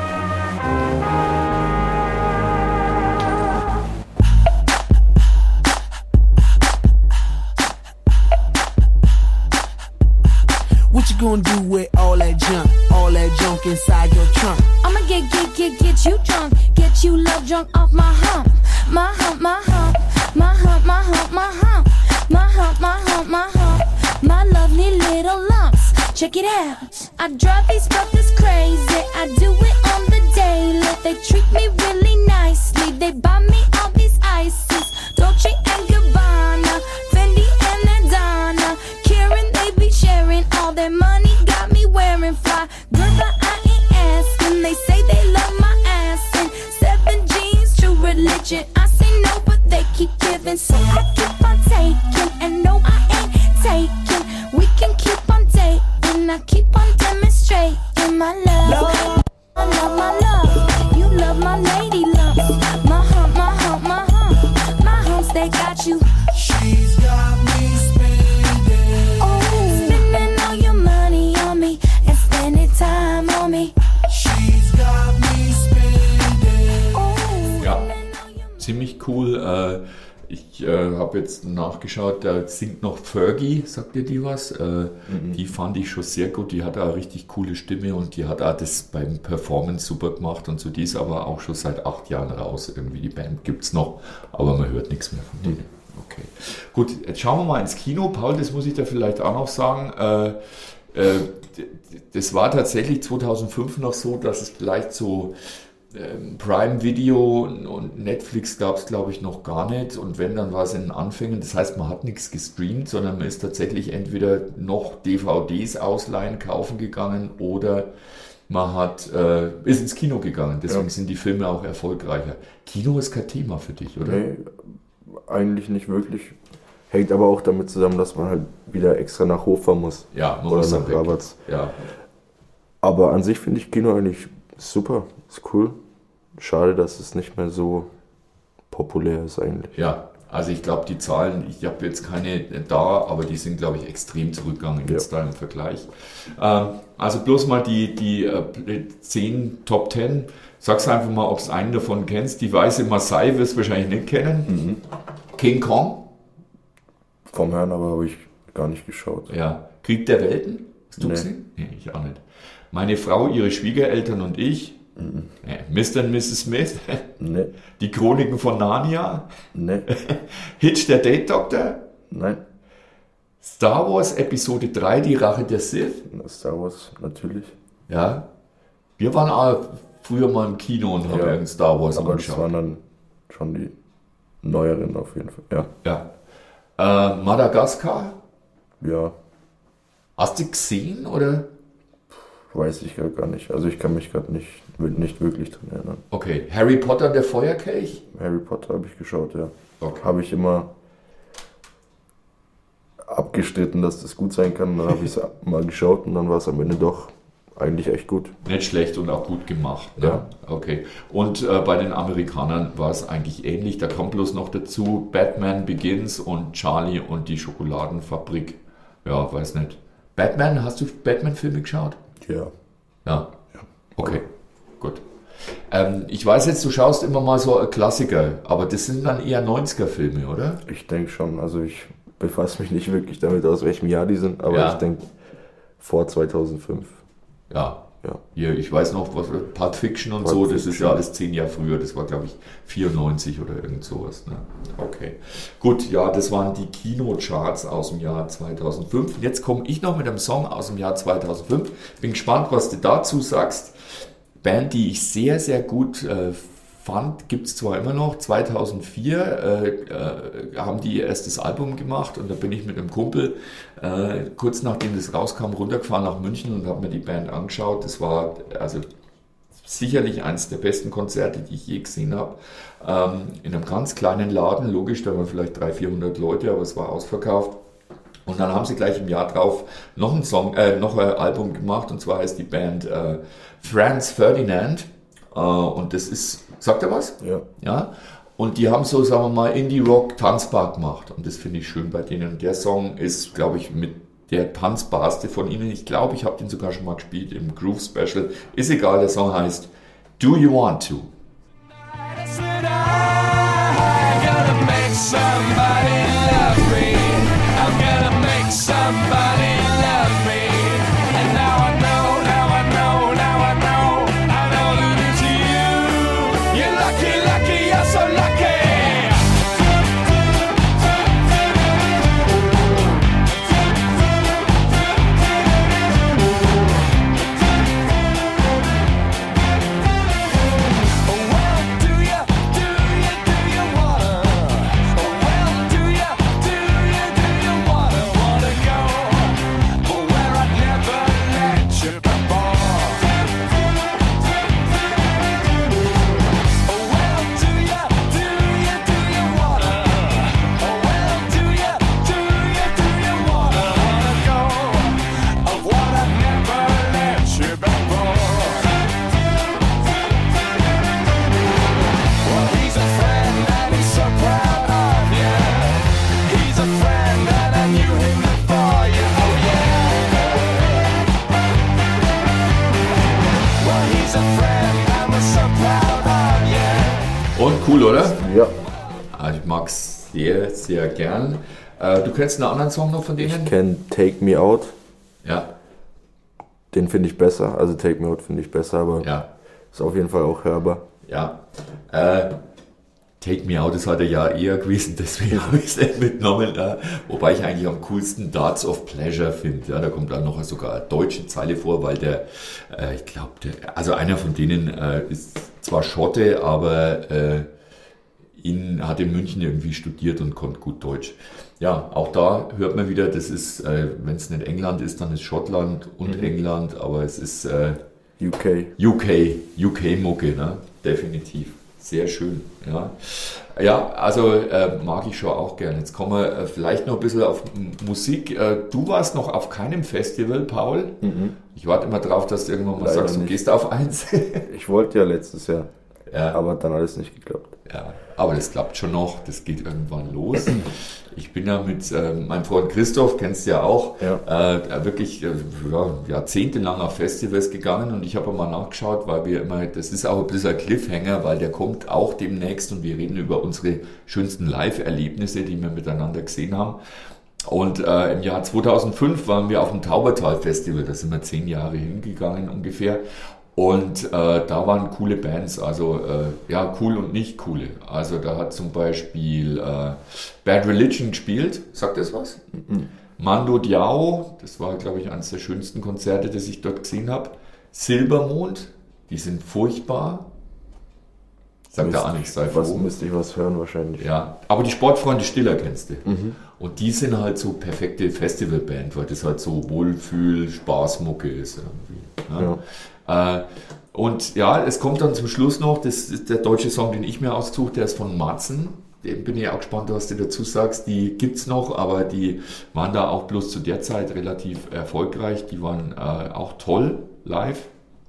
What you gonna do with all that junk, all that junk inside your trunk? I'ma get, get, get, get you drunk, get you love drunk off my hump, my hump, my hump, my hump, my hump, my hump, my hump, my hump, my hump, my lovely little lumps. Check it out. I drive these brothers crazy. I do it on the daily. They treat me really nicely. They buy me all these ices, Dolce and Gabbana, Fendi and Adana. Karen, they be sharing all their money. Got me wearing fly. Girl, but I ain't asking. They say they love my ass and seven jeans, true religion. I say no, but they keep giving, so I keep on taking. And no, I ain't taking. We can keep on dating. I keep on demonstrating my love. I love my love. You love my lady lumps. My hump, my hump, my hump. My humps, they got you. She's got me spending. Oh, spending all your money on me and spending time on me. She's got me spending. Oh, Ja, spending all your ziemlich cool. Äh, ich äh, habe jetzt nachgeschaut, da singt noch Fergie, sagt ihr die was? Äh, Die fand ich schon sehr gut. Die hat auch eine richtig coole Stimme und die hat auch das beim Performance super gemacht und so. Die ist aber auch schon seit acht Jahren raus. Irgendwie die Band gibt es noch, aber man hört nichts mehr von denen. Okay. Gut, jetzt schauen wir mal ins Kino. Paul, das muss ich da vielleicht auch noch sagen. Äh, äh, d- d- das war tatsächlich zweitausendfünf noch so, dass es vielleicht so ähm, Prime Video und Netflix gab es, glaube ich, noch gar nicht. Und wenn, dann war es in den Anfängen. Das heißt, man hat nichts gestreamt, sondern man ist tatsächlich entweder noch D V Ds ausleihen, kaufen gegangen oder man hat, äh, ist ins Kino gegangen. Deswegen Ja. sind die Filme auch erfolgreicher. Kino ist kein Thema für dich, oder? Nee, eigentlich nicht wirklich. Hängt aber auch damit zusammen, dass man halt wieder extra nach Hof fahren muss. Ja, man Oder muss nach dann weg. Rabatz. Ja, Aber an sich finde ich Kino eigentlich super. Ist cool. Schade, dass es nicht mehr so populär ist eigentlich. ja. Also ich glaube, die Zahlen, ich habe jetzt keine da, aber die sind, glaube ich, extrem zurückgegangen Ja. jetzt da im Vergleich. Ähm, also bloß mal die, die äh, zehn Top zehn. Sag's einfach mal, ob es einen davon kennst. Die weiße Maasai wirst du wahrscheinlich nicht kennen. King Kong, Vom Hören aber habe ich gar nicht geschaut. ja. Krieg der Welten, hast du Nee. gesehen? Nee, ich auch nicht. Meine Frau, ihre Schwiegereltern und ich. Nee. Mister und Missus Smith. Ne, Die Chroniken von Narnia. ne, Hitch, der Date Doctor. nein. Star Wars Episode drei, die Rache der Sith. Star Wars, natürlich. Ja. Wir waren auch früher mal im Kino und haben Ja. irgendein Star Wars Aber das waren angeschaut. dann schon die neueren auf jeden Fall. Ja, Ja. Äh, Madagaskar. ja, Hast du gesehen oder? weiß ich gar nicht. Also ich kann mich gerade nicht, nicht wirklich dran erinnern. Okay. Harry Potter und der Feuerkelch. Harry Potter habe ich geschaut, ja. Okay. Habe ich immer abgestritten, dass das gut sein kann. Dann habe ich es mal geschaut und dann war es am Ende doch eigentlich echt gut. Nicht schlecht und auch gut gemacht. Ne? Ja. Okay. Und äh, bei den Amerikanern war es eigentlich ähnlich. Da kommt bloß noch dazu Batman Begins und Charlie und die Schokoladenfabrik. Ja, weiß nicht. Batman, hast du Batman-Filme geschaut? Ja. Ja. Okay, gut. Ähm, ich weiß jetzt, du schaust immer mal so Klassiker, aber das sind dann eher neunziger-Filme, oder? Ich denke schon. Also ich befasse mich nicht wirklich damit, aus welchem Jahr die sind, aber Ja. ich denke vor zweitausendfünf. Ja. Ja. Hier, ich weiß noch, was Pulp Fiction und Pulp so, das ist Fiction. ja alles zehn Jahre früher, das war glaube ich vierundneunzig oder irgend sowas. Ne? Okay, gut, ja, das waren die Kinocharts aus dem Jahr zweitausendfünf. Und jetzt komme ich noch mit einem Song aus dem Jahr zweitausendfünf. Bin gespannt, was du dazu sagst. Band, die ich sehr, sehr gut äh, fand, gibt es zwar immer noch. zweitausendvier äh, äh, haben die ihr erstes Album gemacht und da bin ich mit einem Kumpel äh, kurz nachdem das rauskam runtergefahren nach München und habe mir die Band angeschaut. Das war also sicherlich eines der besten Konzerte, die ich je gesehen habe. Ähm, in einem ganz kleinen Laden, logisch, da waren vielleicht dreihundert, vierhundert Leute, aber es war ausverkauft. Und dann haben sie gleich im Jahr drauf noch ein Song, äh, noch ein Album gemacht und zwar heißt die Band äh, Franz Ferdinand. Äh, und das ist, sagt er was? Ja. Ja. Und die haben so, sagen wir mal, Indie-Rock tanzbar gemacht. Und das finde ich schön bei denen. Der Song ist, glaube ich, mit der tanzbarste von ihnen. Ich glaube, ich habe den sogar schon mal gespielt im Groove Special. Ist egal, der Song heißt Do You Want To? Und cool, oder? Ja, Also ich mag es sehr, sehr gern. Äh, du kennst einen anderen Song noch von denen? ich kenne Take Me Out. Ja, Den finde ich besser. Also Take Me Out finde ich besser, aber ja, ist auf jeden Fall auch hörbar. ja. Äh, Take Me Out ist halt ein Jahr eher gewesen, deswegen habe ich es nicht mitgenommen. Äh, wobei ich eigentlich am coolsten Darts of Pleasure finde. Ja, da kommt dann noch sogar eine deutsche Zeile vor, weil der, äh, ich glaube, also einer von denen äh, ist zwar Schotte, aber äh, ihn hat in München irgendwie studiert und konnte gut Deutsch. Ja, auch da hört man wieder, das ist, äh, wenn es nicht England ist, dann ist Schottland und Mhm. England, aber es ist äh, U K. U K, U K-Mucke, ne? Definitiv. Sehr schön, ja. Ja, also äh, mag ich schon auch gerne. Jetzt kommen wir äh, vielleicht noch ein bisschen auf M- Musik. Äh, du warst noch auf keinem Festival, Paul. Ich warte immer drauf, dass du irgendwann mal Leider sagst, du nicht. gehst auf eins. Ich wollte ja letztes Jahr. Ja. Aber hat dann alles nicht geklappt. Ja, aber das klappt schon noch, das geht irgendwann los. Ich bin ja mit äh, meinem Freund Christoph, kennst du ja auch, Ja. äh, wirklich äh, ja, jahrzehntelang auf Festivals gegangen und ich habe mal nachgeschaut, weil wir immer, das ist auch ein bisschen ein Cliffhanger, weil der kommt auch demnächst und wir reden über unsere schönsten Live-Erlebnisse, die wir miteinander gesehen haben. Und äh, im Jahr zweitausendfünf waren wir auf dem Taubertal-Festival, da sind wir zehn Jahre hingegangen ungefähr. Und äh, da waren coole Bands, also äh, ja, cool und nicht coole. Also da hat zum Beispiel äh, Bad Religion gespielt, sagt das was? Mhm. Mando Diao, das war, glaube ich, eines der schönsten Konzerte, das ich dort gesehen habe. Silbermond, die sind furchtbar. Sagt da auch nichts, sei Was froh. müsste ich was hören wahrscheinlich. Ja, aber die Sportfreunde Stiller kennst du. Mhm. Und die sind halt so perfekte Festivalband, weil das halt so Wohlfühl, Spaßmucke ist irgendwie. Ne? Ja. Äh, und ja, es kommt dann zum Schluss noch, das ist der deutsche Song, den ich mir ausgesucht, der ist von Matzen. Den bin ich auch gespannt, was du dazu sagst. Die gibt's noch, aber die waren da auch bloß zu der Zeit relativ erfolgreich. Die waren äh, auch toll live.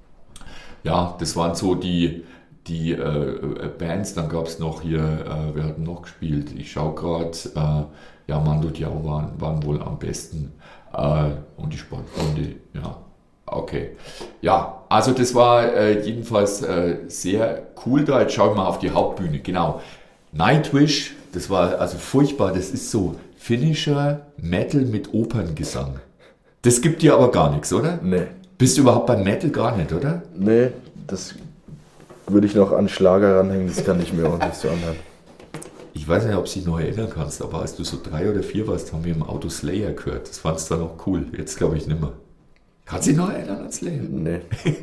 Ja, das waren so die die äh, Bands, dann gab es noch hier, äh, wir hatten noch gespielt, ich schaue gerade, äh, ja, Mando Diao waren, waren wohl am besten äh, und die Sportfreunde, ja, okay. Ja, also das war äh, jedenfalls äh, sehr cool da, jetzt schaue ich mal auf die Hauptbühne, genau. Nightwish, das war also furchtbar, das ist so finnischer Metal mit Operngesang. Das gibt dir aber gar nichts, oder? Nee. Bist du überhaupt beim Metal gar nicht, oder? Nee, das würde ich noch an Schlager ranhängen, das kann ich mir auch nicht so anhören. Ich weiß nicht, ob du dich noch erinnern kannst, aber als du so drei oder vier warst, haben wir im Auto Slayer gehört. Das fandst du dann noch cool. Jetzt glaube ich nicht mehr. Kannst du dich noch erinnern an Slayer? Nee.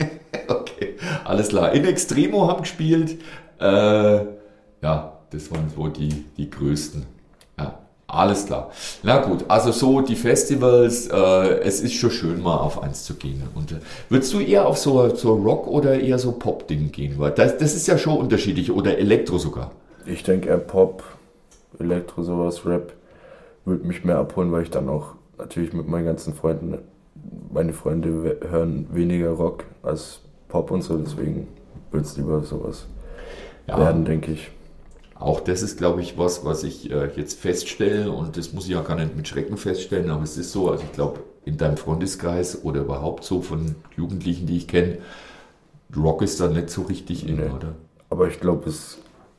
Okay, alles klar. In Extremo haben gespielt. Äh, ja, das waren so die, die größten. Ja, alles klar. Na gut, also so die Festivals, äh, es ist schon schön, mal auf eins zu gehen. Und äh, würdest du eher auf so, so Rock oder eher so Pop-Ding gehen? Weil das, das ist ja schon unterschiedlich. Oder Elektro sogar. Ich denke eher Pop, Elektro, sowas, Rap würde mich mehr abholen, weil ich dann auch natürlich mit meinen ganzen Freunden, meine Freunde hören weniger Rock als Pop und so, deswegen würde es lieber sowas Ja. werden, denke ich. Auch das ist, glaube ich, was, was ich äh, jetzt feststelle und das muss ich ja gar nicht mit Schrecken feststellen, aber es ist so, also ich glaube, in deinem Freundeskreis oder überhaupt so von Jugendlichen, die ich kenne, Rock ist da nicht so richtig in, Nee. oder? Aber ich glaube, es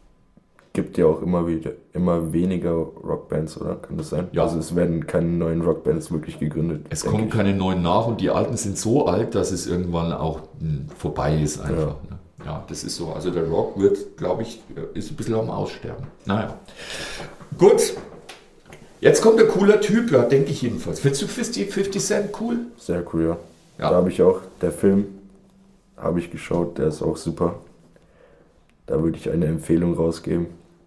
gibt ja auch immer wieder immer weniger Rockbands, oder? Kann das sein? Ja. Also es werden keine neuen Rockbands wirklich gegründet. Es denke kommen ich. keine neuen nach und die alten sind so alt, dass es irgendwann auch mh, vorbei ist einfach. Ja. Ne? Ja, das ist so. Also der Rock wird, glaube ich, ist ein bisschen am Aussterben. Naja. Gut. Jetzt kommt ein cooler Typ, ja, denke ich jedenfalls. Findest du fifty Cent cool? Sehr cool, ja. Ja. Da habe ich auch, der Film habe ich geschaut, der ist auch super. Da würde ich eine Empfehlung rausgeben.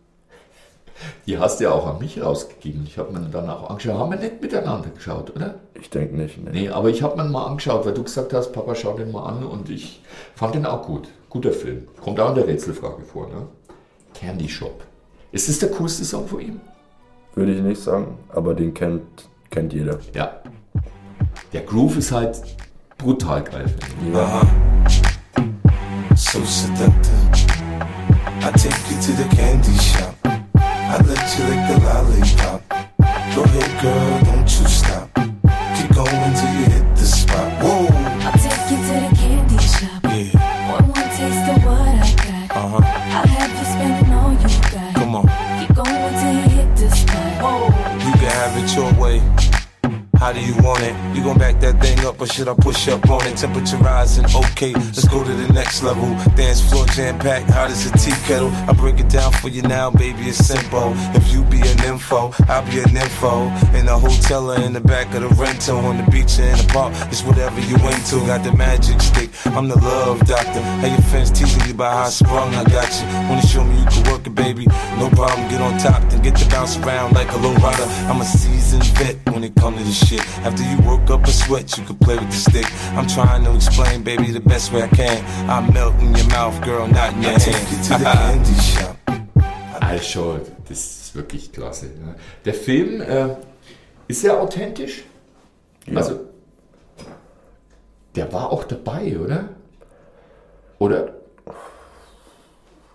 Die hast du ja auch an mich rausgegeben. Ich habe mir dann auch angeschaut. Haben wir nicht miteinander geschaut, oder? Ich denke nicht. Nee. Nee, aber ich habe mir mal angeschaut, weil du gesagt hast, Papa, schau den mal an und ich fand den auch gut. Guter Film. Kommt auch in der Rätselfrage vor, ne? Candy Shop. Ist das der coolste Song von ihm? Würde ich nicht sagen, aber den kennt, kennt jeder. Ja. Der Groove ist halt brutal geil. Ja. So seductive. I take you to the candy shop. I let you lick the lollipop. Go ahead, girl, don't you stop. Keep going till you hit the spot. Whoa. I'll take you to the candy shop. Yeah. One more taste of what I got. Uh huh. I'll have you spending all you got. Come on. Keep going till you hit the spot. Whoa. You can have it your way. How do you want it? You gon' back that thing up or should I push up on it? Temperature rising, okay, let's go to the next level. Dance floor jam packed, hot as a tea kettle. I break it down for you now, baby, it's simple. If you be an info, I'll be an info. In a hotel or in the back of the rental, on the beach or in the park, it's whatever you into. Got the magic stick, I'm the love doctor. Hey, your friends teasing you about how I sprung, I got you. Wanna show me you can work it, baby? No problem, get on top, then get to bounce around like a low rider. I'm a seasoned vet when it comes to this shit. After you work up a sweat, you can play with the stick. I'm trying to explain, baby, the best way I can. I melt in your mouth, girl, not in your hand. Take you to the candy shop. Also, das ist wirklich klasse. Ne? Der Film, äh, ist ja authentisch. Ja. Also, der war auch dabei, oder? Oder?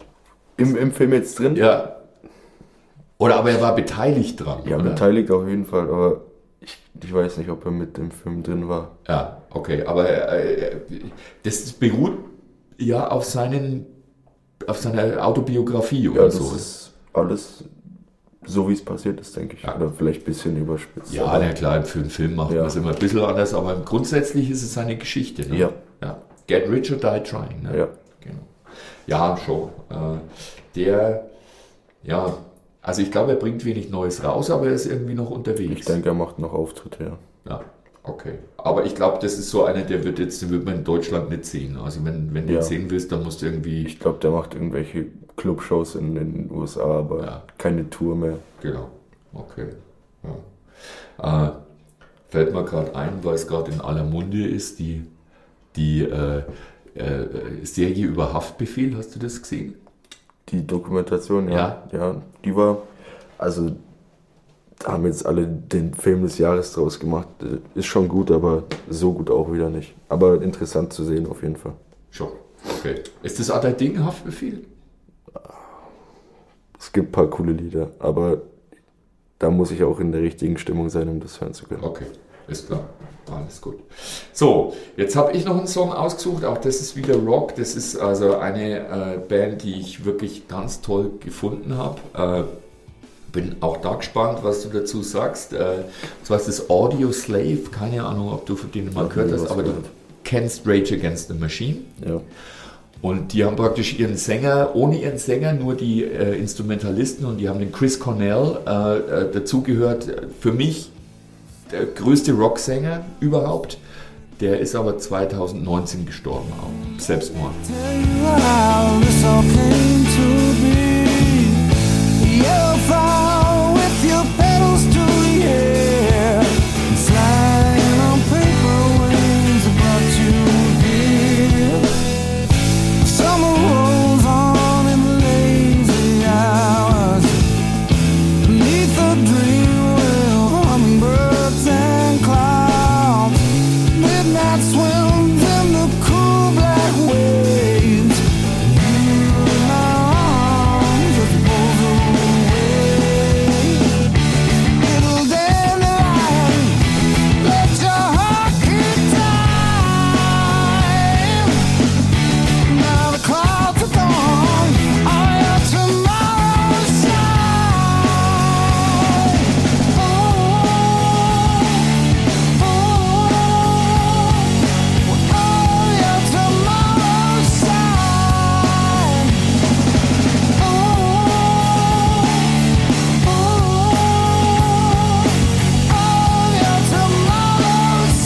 Im, Im Film jetzt drin? Ja. Oder aber er war beteiligt dran, Ja, oder? beteiligt auf jeden Fall, aber ich, ich weiß nicht, ob er mit im Film drin war. Ja, okay, aber äh, das beruht ja auf seinen, auf seiner Autobiografie oder Ja, das so. ist alles so, wie es passiert ist, denke ich. Ja. Oder vielleicht ein bisschen überspitzt. Ja, aber- na klar, für einen Film macht Ja. man es immer ein bisschen anders, aber grundsätzlich ist es seine Geschichte. Ne? Ja. ja. Get rich or die trying. Ne? Ja. Genau. Ja, schon. Äh, der, ja, also ich glaube, er bringt wenig Neues raus, aber er ist irgendwie noch unterwegs. Ich denke, er macht noch Auftritte, ja. Ja, okay. Aber ich glaube, das ist so einer, der wird jetzt, den wird man in Deutschland nicht sehen. Also wenn, wenn du ihn Ja. sehen willst, dann musst du irgendwie, Ich glaube, der macht irgendwelche Clubshows in den U S A, aber Ja. keine Tour mehr. genau, okay. Ja. Äh, fällt mir gerade ein, weil es gerade in aller Munde ist, die, die äh, äh, Serie über Haftbefehl, hast du das gesehen? Die Dokumentation, ja. Ja. Ja, die war, also da haben jetzt alle den Film des Jahres draus gemacht. Ist schon gut, aber so gut auch wieder nicht. Aber interessant zu sehen auf jeden Fall. Schon, okay. Ist das auch dein Ding, Haftbefehl? Es gibt ein paar coole Lieder, aber da muss ich auch in der richtigen Stimmung sein, um das hören zu können. Okay, ist klar. Alles gut. So, jetzt habe ich noch einen Song ausgesucht. Auch das ist wieder Rock. Das ist also eine äh, Band, die ich wirklich ganz toll gefunden habe. Äh, bin auch da gespannt, was du dazu sagst. Äh, zwar ist das Audio Slave. Keine Ahnung, ob du von denen mal Noch gehört nie hast, was aber du gehört. kennst Rage Against the Machine. Ja. Und die haben praktisch ihren Sänger, ohne ihren Sänger, nur die äh, Instrumentalisten, und die haben den Chris Cornell äh, äh, dazugehört. Für mich der größte Rocksänger überhaupt. Der ist aber zwanzig neunzehn gestorben, auch Selbstmord. How this all came to be. You'll fall with your pedals to the air, flying on paper wings brought you here. Summer rolls on in the lazy hours, beneath the dream wheel, hummingbirds and clouds. Midnight swims in the cool black waves. You in my arms just pulls away. Little dandelion, let your heart keep time. Now the clouds are gone, all your tomorrows shine. Oh, oh, all your tomorrows shine. Oh, oh, all your tomorrows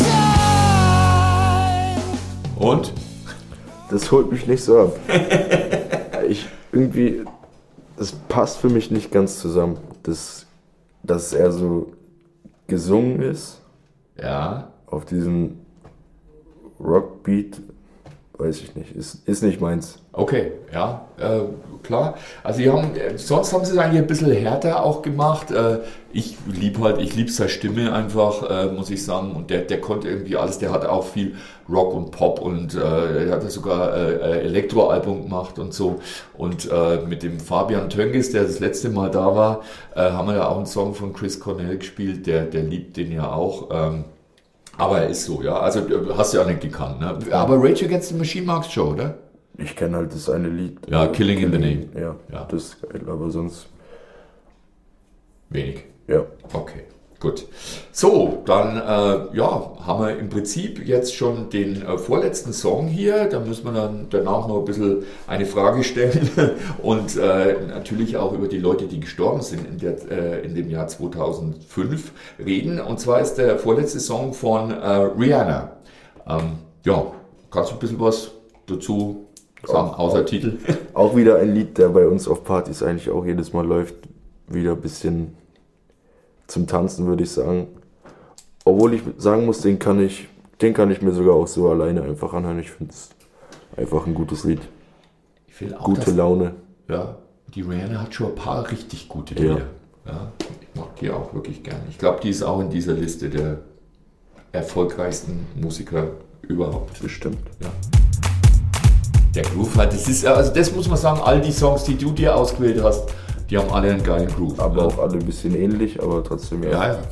shine. Und? Das holt mich nicht so ab. Ich irgendwie, das passt für mich nicht ganz zusammen. Das, dass es eher so gesungen ist Ja, auf diesem Rockbeat, weiß ich nicht, ist, ist nicht meins. okay, ja, äh, klar. Also die haben, äh, sonst haben sie es eigentlich ein bisschen härter auch gemacht. Äh, ich lieb halt, ich lieb seine Stimme einfach, äh, muss ich sagen. Und der, der konnte irgendwie alles, der hat auch viel Rock und Pop und äh, er hat sogar äh, Elektroalbum gemacht und so. Und äh, mit dem Fabian Tönges, der das letzte Mal da war, äh, haben wir ja auch einen Song von Chris Cornell gespielt, der, der liebt den ja auch. Ähm, aber er ist so, ja. Also äh, hast du ja nicht gekannt, ne? Aber Rage Against the Machine magst du schon, oder? Ich kenne halt das eine Lied. Ja, Killing in the Name. Ja, Ja. das ist geil, aber sonst, Wenig. ja. Okay, gut. So, dann äh, ja, haben wir im Prinzip jetzt schon den äh, vorletzten Song hier. Da müssen wir dann danach noch ein bisschen eine Frage stellen und äh, natürlich auch über die Leute, die gestorben sind in, der, äh, in dem Jahr zweitausendfünf reden. Und zwar ist der vorletzte Song von äh, Rihanna. Ähm, ja, kannst du ein bisschen was dazu sagen, außer Titel? Auch wieder ein Lied, der bei uns auf Partys eigentlich auch jedes Mal läuft. Wieder ein bisschen zum Tanzen, würde ich sagen. Obwohl ich sagen muss, den kann ich, den kann ich mir sogar auch so alleine einfach anhören. Ich finde es einfach ein gutes Lied. Ich finde auch, Gute dass- Laune. Ja, die Rihanna hat schon ein paar richtig gute Ja. Lieder. Ja, ich mag die auch wirklich gern. Ich glaube, die ist auch in dieser Liste der erfolgreichsten Musiker überhaupt. Bestimmt. Ja. Der Groove hat, das ist, also das muss man sagen, all die Songs, die du dir ausgewählt hast, die haben alle einen geilen Groove. Aber ja. auch alle ein bisschen ähnlich, aber trotzdem ja. Ja, ja.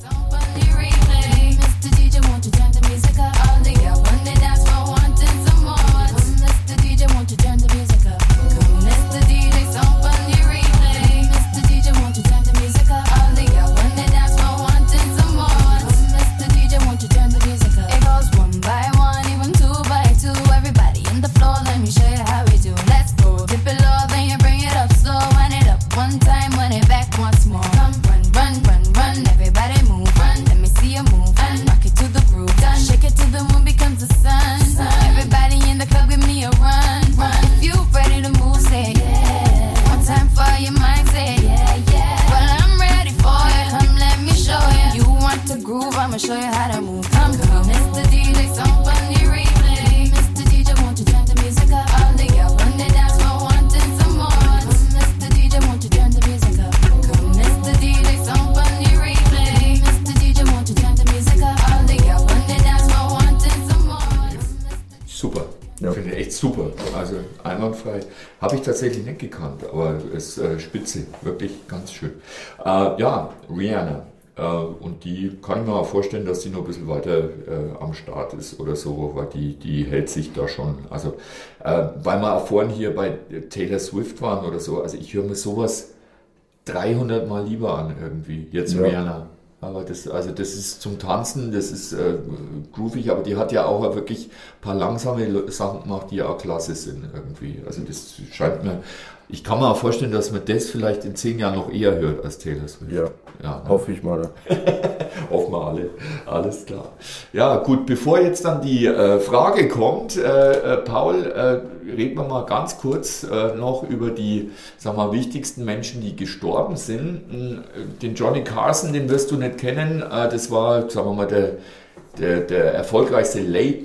Super, also einwandfrei. Habe ich tatsächlich nicht gekannt, aber es ist äh, spitze, wirklich ganz schön. Äh, ja, Rihanna. Äh, und die kann ich mir auch vorstellen, dass sie noch ein bisschen weiter äh, am Start ist oder so, weil die, die hält sich da schon. Also, äh, weil wir auch vorhin hier bei Taylor Swift waren oder so, also ich höre mir sowas dreihundert Mal lieber an irgendwie, jetzt ja. Rihanna. Aber das, also das ist zum Tanzen, das ist äh, groovig, aber die hat ja auch wirklich ein paar langsame Sachen gemacht, die ja auch klasse sind irgendwie. Also das scheint mir, ich kann mir auch vorstellen, dass man das vielleicht in zehn Jahren noch eher hört als Taylor Swift. Ja, ja, ne? Hoffe ich mal. Hoffen wir alle, alles klar. Ja gut, bevor jetzt dann die äh, Frage kommt, äh, äh, Paul, äh, reden wir mal ganz kurz äh, noch über die, sagen wir mal, wichtigsten Menschen, die gestorben sind. Den Johnny Carson, den wirst du nicht kennen, äh, das war, sagen wir mal, der, der, der erfolgreichste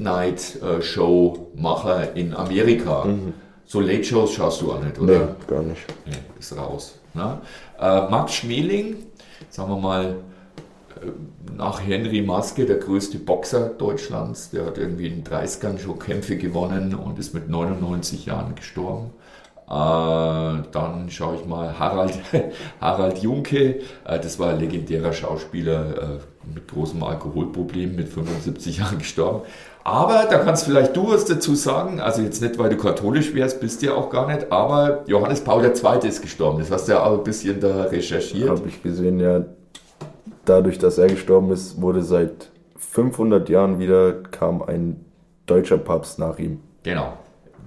Late-Night-Show-Macher in Amerika. Mhm. So Late-Shows schaust du auch nicht, oder? Nee, gar nicht. Nee, ist raus. Ne? Äh, Max Schmeling, sagen wir mal, nach Henry Maske, der größte Boxer Deutschlands, der hat irgendwie in den dreißigern schon Kämpfe gewonnen und ist mit neunundneunzig Jahren gestorben. Äh, dann schaue ich mal Harald, Harald Junke, äh, das war ein legendärer Schauspieler äh, mit großem Alkoholproblem, mit fünfundsiebzig Jahren gestorben. Aber da kannst vielleicht du was dazu sagen, also jetzt nicht, weil du katholisch wärst, bist du ja auch gar nicht, aber Johannes Paul der Zweite ist gestorben, das hast du ja auch ein bisschen da recherchiert. Habe ich gesehen, ja. Dadurch, dass er gestorben ist, wurde seit fünfhundert Jahren wieder, kam ein deutscher Papst nach ihm. Genau,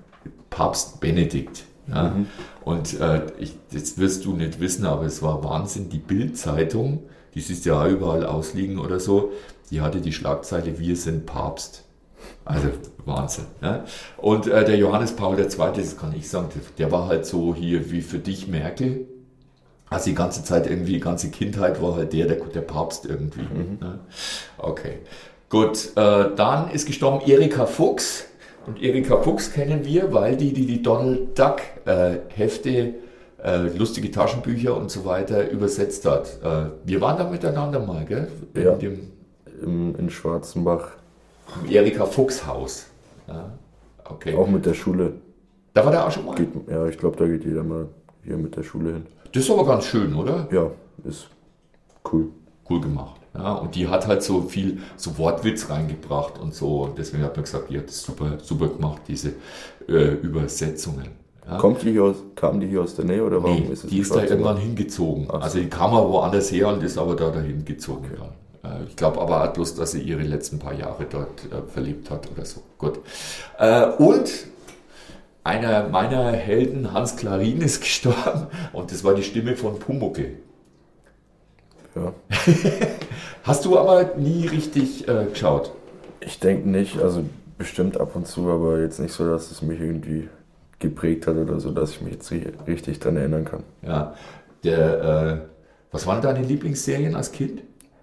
Papst Benedikt. Ja. Mhm. Und äh, ich, das wirst du nicht wissen, aber es war Wahnsinn. Die Bild-Zeitung, die siehst du ja auch überall ausliegen oder so, die hatte die Schlagzeile, wir sind Papst. Also Wahnsinn. Ja. Und äh, der Johannes Paul der Zweite, das kann ich sagen, der war halt so hier wie für dich Merkel. Also die ganze Zeit irgendwie, die ganze Kindheit war halt der, der, der Papst irgendwie. Mhm. Ne? Okay, gut. Äh, dann ist gestorben Erika Fuchs. Und Erika Fuchs kennen wir, weil die die, die Donald Duck äh, Hefte, äh, lustige Taschenbücher und so weiter übersetzt hat. Äh, wir waren da miteinander mal, gell? In ja, dem, im, in Schwarzenbach. Im Erika Fuchs Haus. Ja, okay. Auch mit der Schule. Da war der auch schon mal? Geht, ja, ich glaube, da geht jeder mal hier mit der Schule hin. Das ist aber ganz schön, oder? Ja, ist cool. Cool gemacht. Ja, und die hat halt so viel so Wortwitz reingebracht und so. Und deswegen hat man gesagt, die hat das super, super gemacht, diese äh, Übersetzungen. Ja. Kommt die hier aus, kam die hier aus der Nähe oder warum nee, ist es die ist da irgendwann hingezogen. Ach. Also die kam aber woanders her und ist aber da dahin gezogen. Okay. Ja. Ich glaube aber auch bloß, dass sie ihre letzten paar Jahre dort äh, verlebt hat oder so. Gut. Äh, und einer meiner Helden, Hans Klarin, ist gestorben und das war die Stimme von Pumuckl. Ja. Hast du aber nie richtig äh, geschaut? Ich denke nicht, also bestimmt ab und zu, aber jetzt nicht so, dass es mich irgendwie geprägt hat oder so, dass ich mich jetzt richtig dran erinnern kann. Ja, der, äh, was waren deine Lieblingsserien als Kind?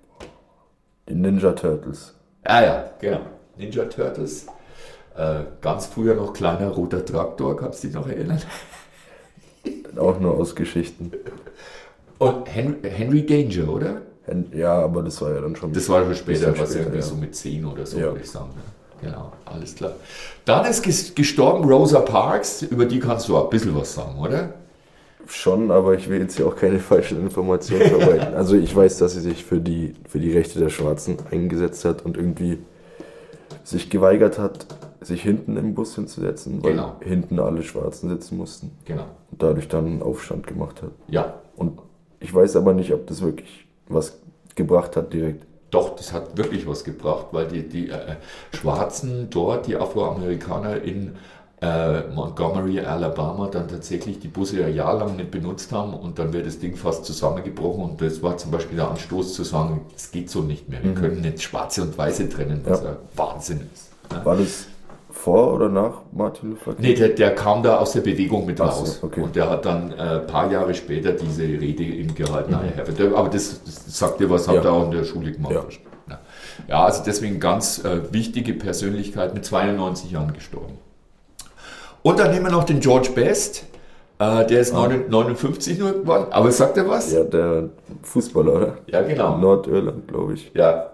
Die Ninja Turtles. Ah ja, genau, Ninja Turtles. Äh, ganz früher noch kleiner roter Traktor, kannst du dich noch erinnern? Auch nur aus Geschichten. Und Henry, Henry Danger, oder? Hen- ja, aber das war ja dann schon... Das war schon später, was später, irgendwie ja. so mit zehn oder so, ja. würde ich sagen. Genau, alles klar. Dann ist ges- gestorben Rosa Parks, über die kannst du auch ein bisschen was sagen, oder? Schon, aber ich will jetzt hier auch keine falschen Informationen verbreiten. Also ich weiß, dass sie sich für die, für die Rechte der Schwarzen eingesetzt hat und irgendwie sich geweigert hat, sich hinten im Bus hinzusetzen, weil Genau. hinten alle Schwarzen sitzen mussten. Genau. Und dadurch dann einen Aufstand gemacht hat. Ja, Und ich weiß aber nicht, ob das wirklich was gebracht hat direkt. doch, das hat wirklich was gebracht, weil die, die äh, Schwarzen dort, die Afroamerikaner in äh, Montgomery, Alabama, dann tatsächlich die Busse ja jahrelang nicht benutzt haben und dann wäre das Ding fast zusammengebrochen und das war zum Beispiel der Anstoß zu sagen, es geht so nicht mehr, wir Mhm. können nicht Schwarze und Weiße trennen, was Ja. ein Wahnsinn ist. Ne? War das vor oder nach Martin Luther King? Nee, der, der kam da aus der Bewegung mit Ach so, raus. okay. Und der hat dann ein äh, paar Jahre später diese Rede eben gehalten. Mhm. I have it. Aber das, das sagt dir was, hat Ja. er auch in der Schule gemacht. Ja. Ja, ja, also deswegen ganz äh, wichtige Persönlichkeit, mit zweiundneunzig Jahren gestorben. Und dann nehmen wir noch den George Best. Äh, der ist neunundfünfzig nur geworden. Aber sagt er was? Ja, der Fußballer, oder? Ja, genau. Nordirland, glaube ich. Ja.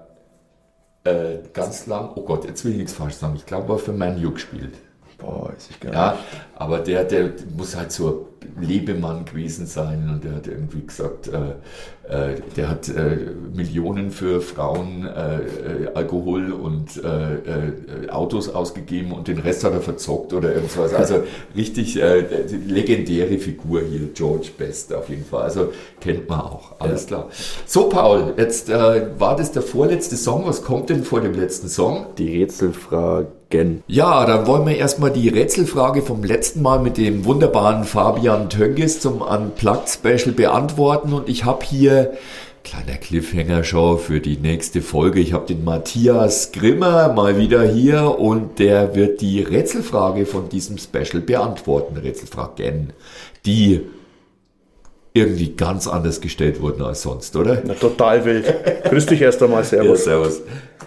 Äh, ganz lang, oh Gott, jetzt will ich nichts falsch sagen. Ich glaube, er hat für Man U gespielt. Boah, weiß ich gar Ja, nicht. aber der, der muss halt so ein Lebemann gewesen sein und der hat irgendwie gesagt, äh, äh, der hat äh, Millionen für Frauen, äh, äh, Alkohol und äh, äh, Autos ausgegeben und den Rest hat er verzockt oder irgendwas. Also richtig äh, legendäre Figur hier, George Best auf jeden Fall. Also kennt man auch, alles klar. So Paul, jetzt äh, war das der vorletzte Song. Was kommt denn vor dem letzten Song? Die Rätselfragen. Ja, dann wollen wir erstmal die Rätselfrage vom letzten Mal mit dem wunderbaren Fabian Tönges zum Unplugged Special beantworten und ich habe hier, kleiner Cliffhanger schon für die nächste Folge, ich habe den Matthias Grimmer mal wieder hier und der wird die Rätselfrage von diesem Special beantworten, Rätselfragen, die irgendwie ganz anders gestellt wurden als sonst, oder? Na, total wild. Grüß dich erst einmal, servus. Ja, servus.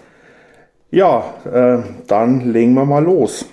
Ja, äh, dann legen wir mal los.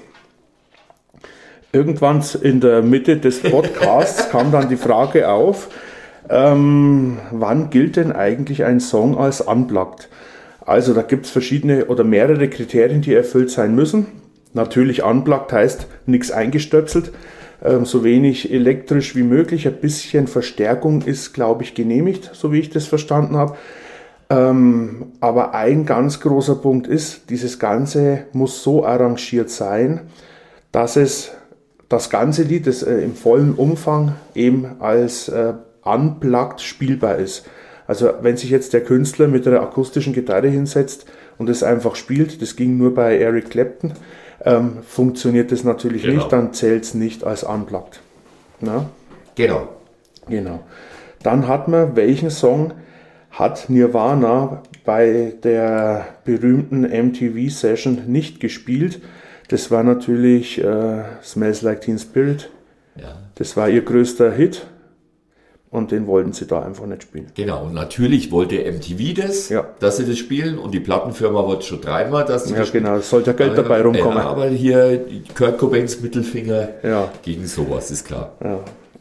Irgendwann in der Mitte des Podcasts kam dann die Frage auf, ähm, wann gilt denn eigentlich ein Song als unplugged? Also da gibt es verschiedene oder mehrere Kriterien, die erfüllt sein müssen. Natürlich unplugged heißt nichts eingestöpselt, ähm, so wenig elektrisch wie möglich. Ein bisschen Verstärkung ist, glaube ich, genehmigt, so wie ich das verstanden habe. Ähm, aber ein ganz großer Punkt ist, dieses Ganze muss so arrangiert sein, dass es das ganze Lied das, äh, im vollen Umfang eben als äh, unplugged spielbar ist. Also wenn sich jetzt der Künstler mit einer akustischen Gitarre hinsetzt und es einfach spielt, das ging nur bei Eric Clapton, ähm, funktioniert das natürlich Genau. nicht, dann zählt es nicht als unplugged. Na? Genau. Genau. Dann hat man, welchen Song hat Nirvana bei der berühmten M T V-Session nicht gespielt. Das war natürlich äh, Smells Like Teen Spirit. Ja. Das war ihr größter Hit und den wollten sie da einfach nicht spielen. Genau, und natürlich wollte M T V das, Ja. dass sie das spielen und die Plattenfirma wollte schon dreimal, dass sie Ja, das spielen. genau, es sollte ja Geld dabei rumkommen. Ja, aber hier Kurt Cobains Mittelfinger Ja. gegen sowas, ist klar. Ja.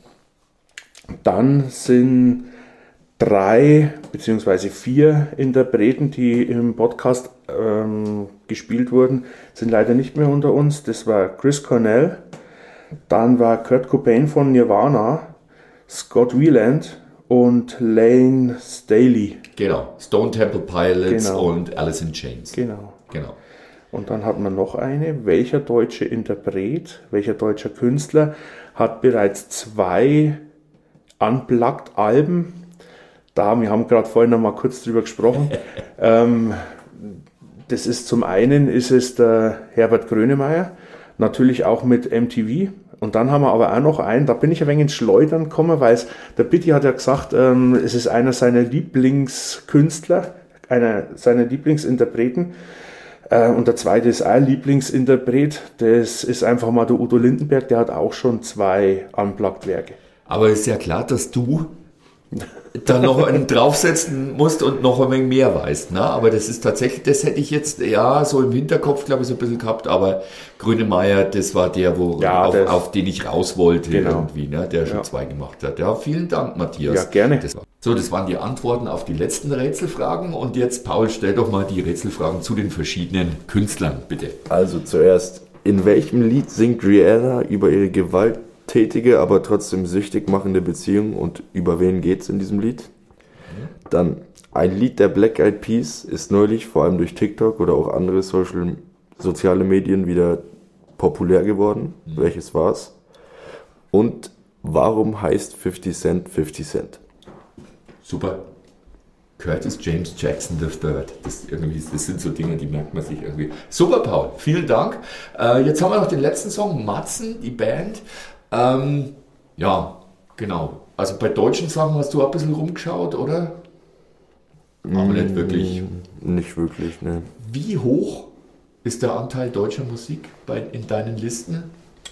Dann sind drei beziehungsweise vier Interpreten, die im Podcast ähm, gespielt wurden, sind leider nicht mehr unter uns. Das war Chris Cornell, dann war Kurt Cobain von Nirvana, Scott Weiland und Lane Staley. Genau, Stone Temple Pilots Genau. und Alice in Chains. Genau. Genau. Und dann hat man noch eine. Welcher deutsche Interpret, welcher deutscher Künstler hat bereits zwei Unplugged-Alben? Da, wir haben gerade vorhin noch mal kurz drüber gesprochen. ähm, das ist zum einen ist es der Herbert Grönemeyer, natürlich auch mit M T V. Und dann haben wir aber auch noch einen, da bin ich ein wenig ins Schleudern gekommen, weil es, der Pitti hat ja gesagt, ähm, es ist einer seiner Lieblingskünstler, einer seiner Lieblingsinterpreten. Äh, und der zweite ist auch ein Lieblingsinterpret, das ist einfach mal der Udo Lindenberg, der hat auch schon zwei Unplugged-Werke. Aber ist ja klar, dass du da noch einen draufsetzen musst und noch ein wenig mehr weißt. Ne? Aber das ist tatsächlich, das hätte ich jetzt ja so im Hinterkopf, glaube ich, so ein bisschen gehabt, aber Grönemeyer, das war der, wo Ja, auf, das- auf den ich raus wollte Genau. irgendwie, ne? Der schon Ja. zwei gemacht hat. Ja, vielen Dank, Matthias. Ja, gerne. Das war So, das waren die Antworten auf die letzten Rätselfragen. Und jetzt, Paul, stell doch mal die Rätselfragen zu den verschiedenen Künstlern, bitte. Also zuerst, in welchem Lied singt Rihanna über ihre gewalttätige, aber trotzdem süchtig machende Beziehung und über wen geht's in diesem Lied? Dann, ein Lied der Black Eyed Peas ist neulich, vor allem durch TikTok oder auch andere Social, soziale Medien, wieder populär geworden. Mhm. Welches war's? Und warum heißt fifty Cent fifty Cent? Super. Curtis James Jackson the Third. Das, irgendwie, das sind so Dinge, die merkt man sich irgendwie. Super, Paul. Vielen Dank. Äh, jetzt haben wir noch den letzten Song, Matzen, die Band. Ähm, ja, genau. Also bei deutschen Sachen hast du auch ein bisschen rumgeschaut, oder? Aber mm, nicht wirklich. Nicht wirklich, ne. Wie hoch ist der Anteil deutscher Musik bei, in deinen Listen?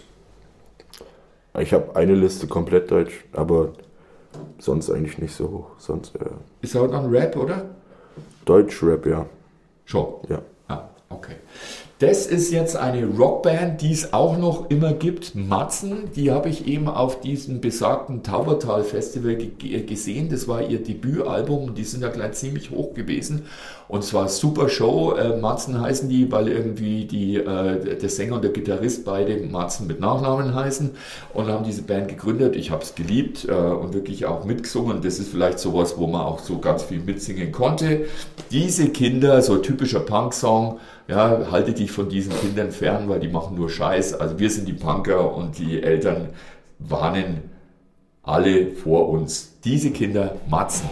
Ich habe eine Liste komplett deutsch, aber sonst eigentlich nicht so hoch. Sonst, äh, ist auch dann Rap, oder? Deutsch-Rap, ja. Schon? Ja. Ah, okay. Das ist jetzt eine Rockband, die es auch noch immer gibt, Matzen. Die habe ich eben auf diesem besagten Taubertal-Festival ge- gesehen. Das war ihr Debütalbum und die sind ja gleich ziemlich hoch gewesen. Und zwar super Show. Äh, Matzen heißen die, weil irgendwie die, äh, der Sänger und der Gitarrist beide Matzen mit Nachnamen heißen und haben diese Band gegründet. Ich habe es geliebt äh, und wirklich auch mitgesungen. Das ist vielleicht sowas, wo man auch so ganz viel mitsingen konnte. Diese Kinder, so typischer Punk-Song, ja, halte dich von diesen Kindern fern, weil die machen nur Scheiß. Also wir sind die Punker und die Eltern warnen alle vor uns. Diese Kinder, Matzen.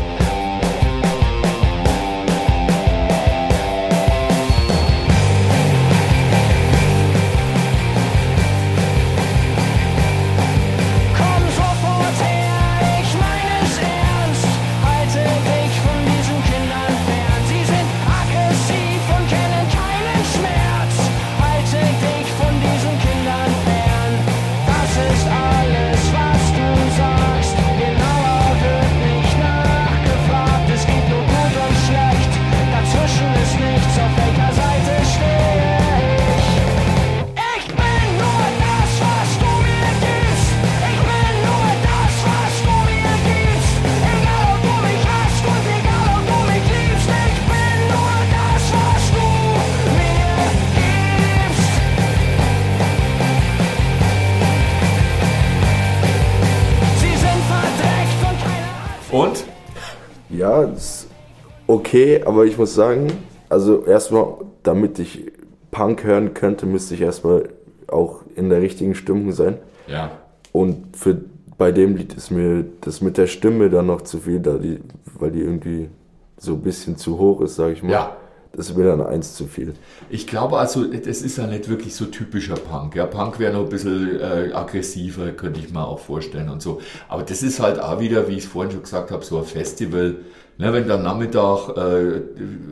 Und? Ja, ist okay, aber ich muss sagen, also erstmal, damit ich Punk hören könnte, müsste ich erstmal auch in der richtigen Stimmung sein. Ja. Und für, bei dem Lied ist mir das mit der Stimme dann noch zu viel, da die, weil die irgendwie so ein bisschen zu hoch ist, sage ich mal. Ja. Das ist mir dann eins zu viel. Ich glaube also, das ist ja nicht wirklich so typischer Punk. Ja, Punk wäre noch ein bisschen äh, aggressiver, könnte ich mir auch vorstellen und so. Aber das ist halt auch wieder, wie ich es vorhin schon gesagt habe, so ein Festival. Ne, wenn du am Nachmittag äh,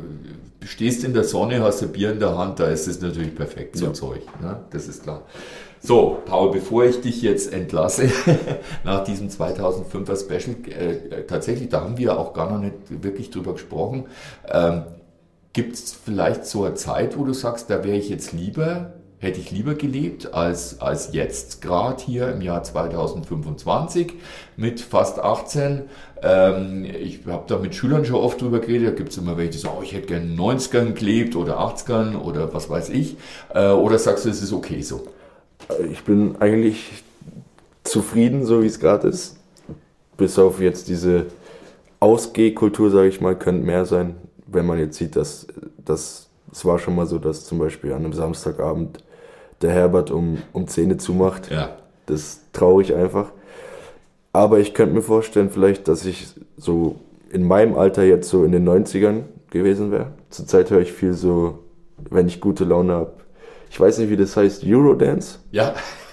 stehst in der Sonne, hast ein Bier in der Hand, da ist es natürlich perfekt, so ja. Zeug. Ne? Das ist klar. So, Paul, bevor ich dich jetzt entlasse, nach diesem zweitausendfünfer Special, äh, tatsächlich, da haben wir auch gar noch nicht wirklich drüber gesprochen, ähm, gibt es vielleicht so eine Zeit, wo du sagst, da wäre ich jetzt lieber, hätte ich lieber gelebt als, als jetzt, gerade hier im Jahr zweitausendfünfundzwanzig mit fast achtzehn. Ähm, ich habe da mit Schülern schon oft drüber geredet, da gibt es immer welche, die sagen, oh, ich hätte gerne in den neunzigern gelebt oder achtzigern oder was weiß ich. Äh, oder sagst du, es ist okay so? Ich bin eigentlich zufrieden, so wie es gerade ist. Bis auf jetzt diese Ausgehkultur, sage ich mal, könnte mehr sein. Wenn man jetzt sieht, dass, dass es war schon mal so, dass zum Beispiel an einem Samstagabend der Herbert um, um Zähne zumacht. Ja. Das ist traurig einfach. Aber ich könnte mir vorstellen, vielleicht, dass ich so in meinem Alter jetzt so in den neunzigern gewesen wäre. Zurzeit höre ich viel so, wenn ich gute Laune habe. Ich weiß nicht, wie das heißt, Eurodance? Ja.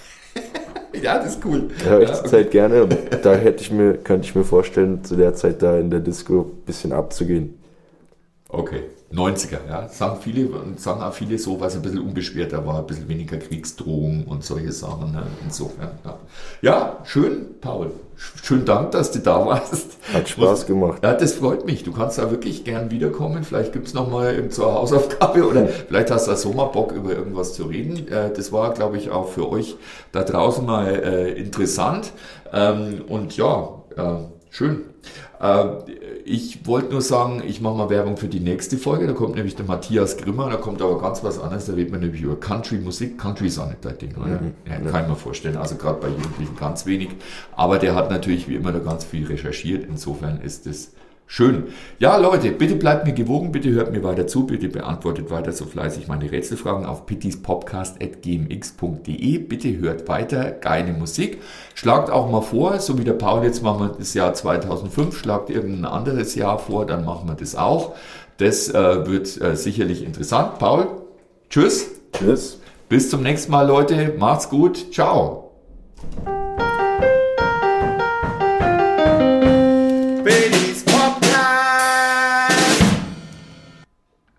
Ja, das ist cool. Höre ich ja, zurzeit okay. gerne. Da hätte ich mir, könnte ich mir vorstellen, zu der Zeit da in der Disco ein bisschen abzugehen. Okay, neunziger, ja, sagen viele, sagen auch viele so, weil es ein bisschen unbeschwerter war, ein bisschen weniger Kriegsdrohung und solche Sachen, ne? Insofern, ja. Ja, schön, Paul, schönen Dank, dass du da warst. Hat Spaß gemacht. Ja, das freut mich, du kannst da wirklich gern wiederkommen, vielleicht gibt es nochmal zur Hausaufgabe oder vielleicht hast du da so mal Bock, über irgendwas zu reden. Das war, glaube ich, auch für euch da draußen mal interessant und ja, Schön. Äh, ich wollte nur sagen, ich mache mal Werbung für die nächste Folge. Da kommt nämlich der Matthias Grimmer, da kommt aber ganz was anderes. Da redet man nämlich über Country-Musik. Country ist auch nicht dein Ding, oder? Mhm. Ja, kann ich mir vorstellen. Also gerade bei Jugendlichen ganz wenig. Aber der hat natürlich wie immer da ganz viel recherchiert. Insofern ist es schön. Ja, Leute, bitte bleibt mir gewogen, bitte hört mir weiter zu, bitte beantwortet weiter so fleißig meine Rätselfragen auf pittispodcast at g m x punkt d e. Bitte hört weiter, geile Musik. Schlagt auch mal vor, so wie der Paul, jetzt machen wir das Jahr zweitausendfünf, schlagt irgendein anderes Jahr vor, dann machen wir das auch. Das äh, wird äh, sicherlich interessant. Paul, tschüss. Tschüss. Bis zum nächsten Mal, Leute. Macht's gut. Ciao.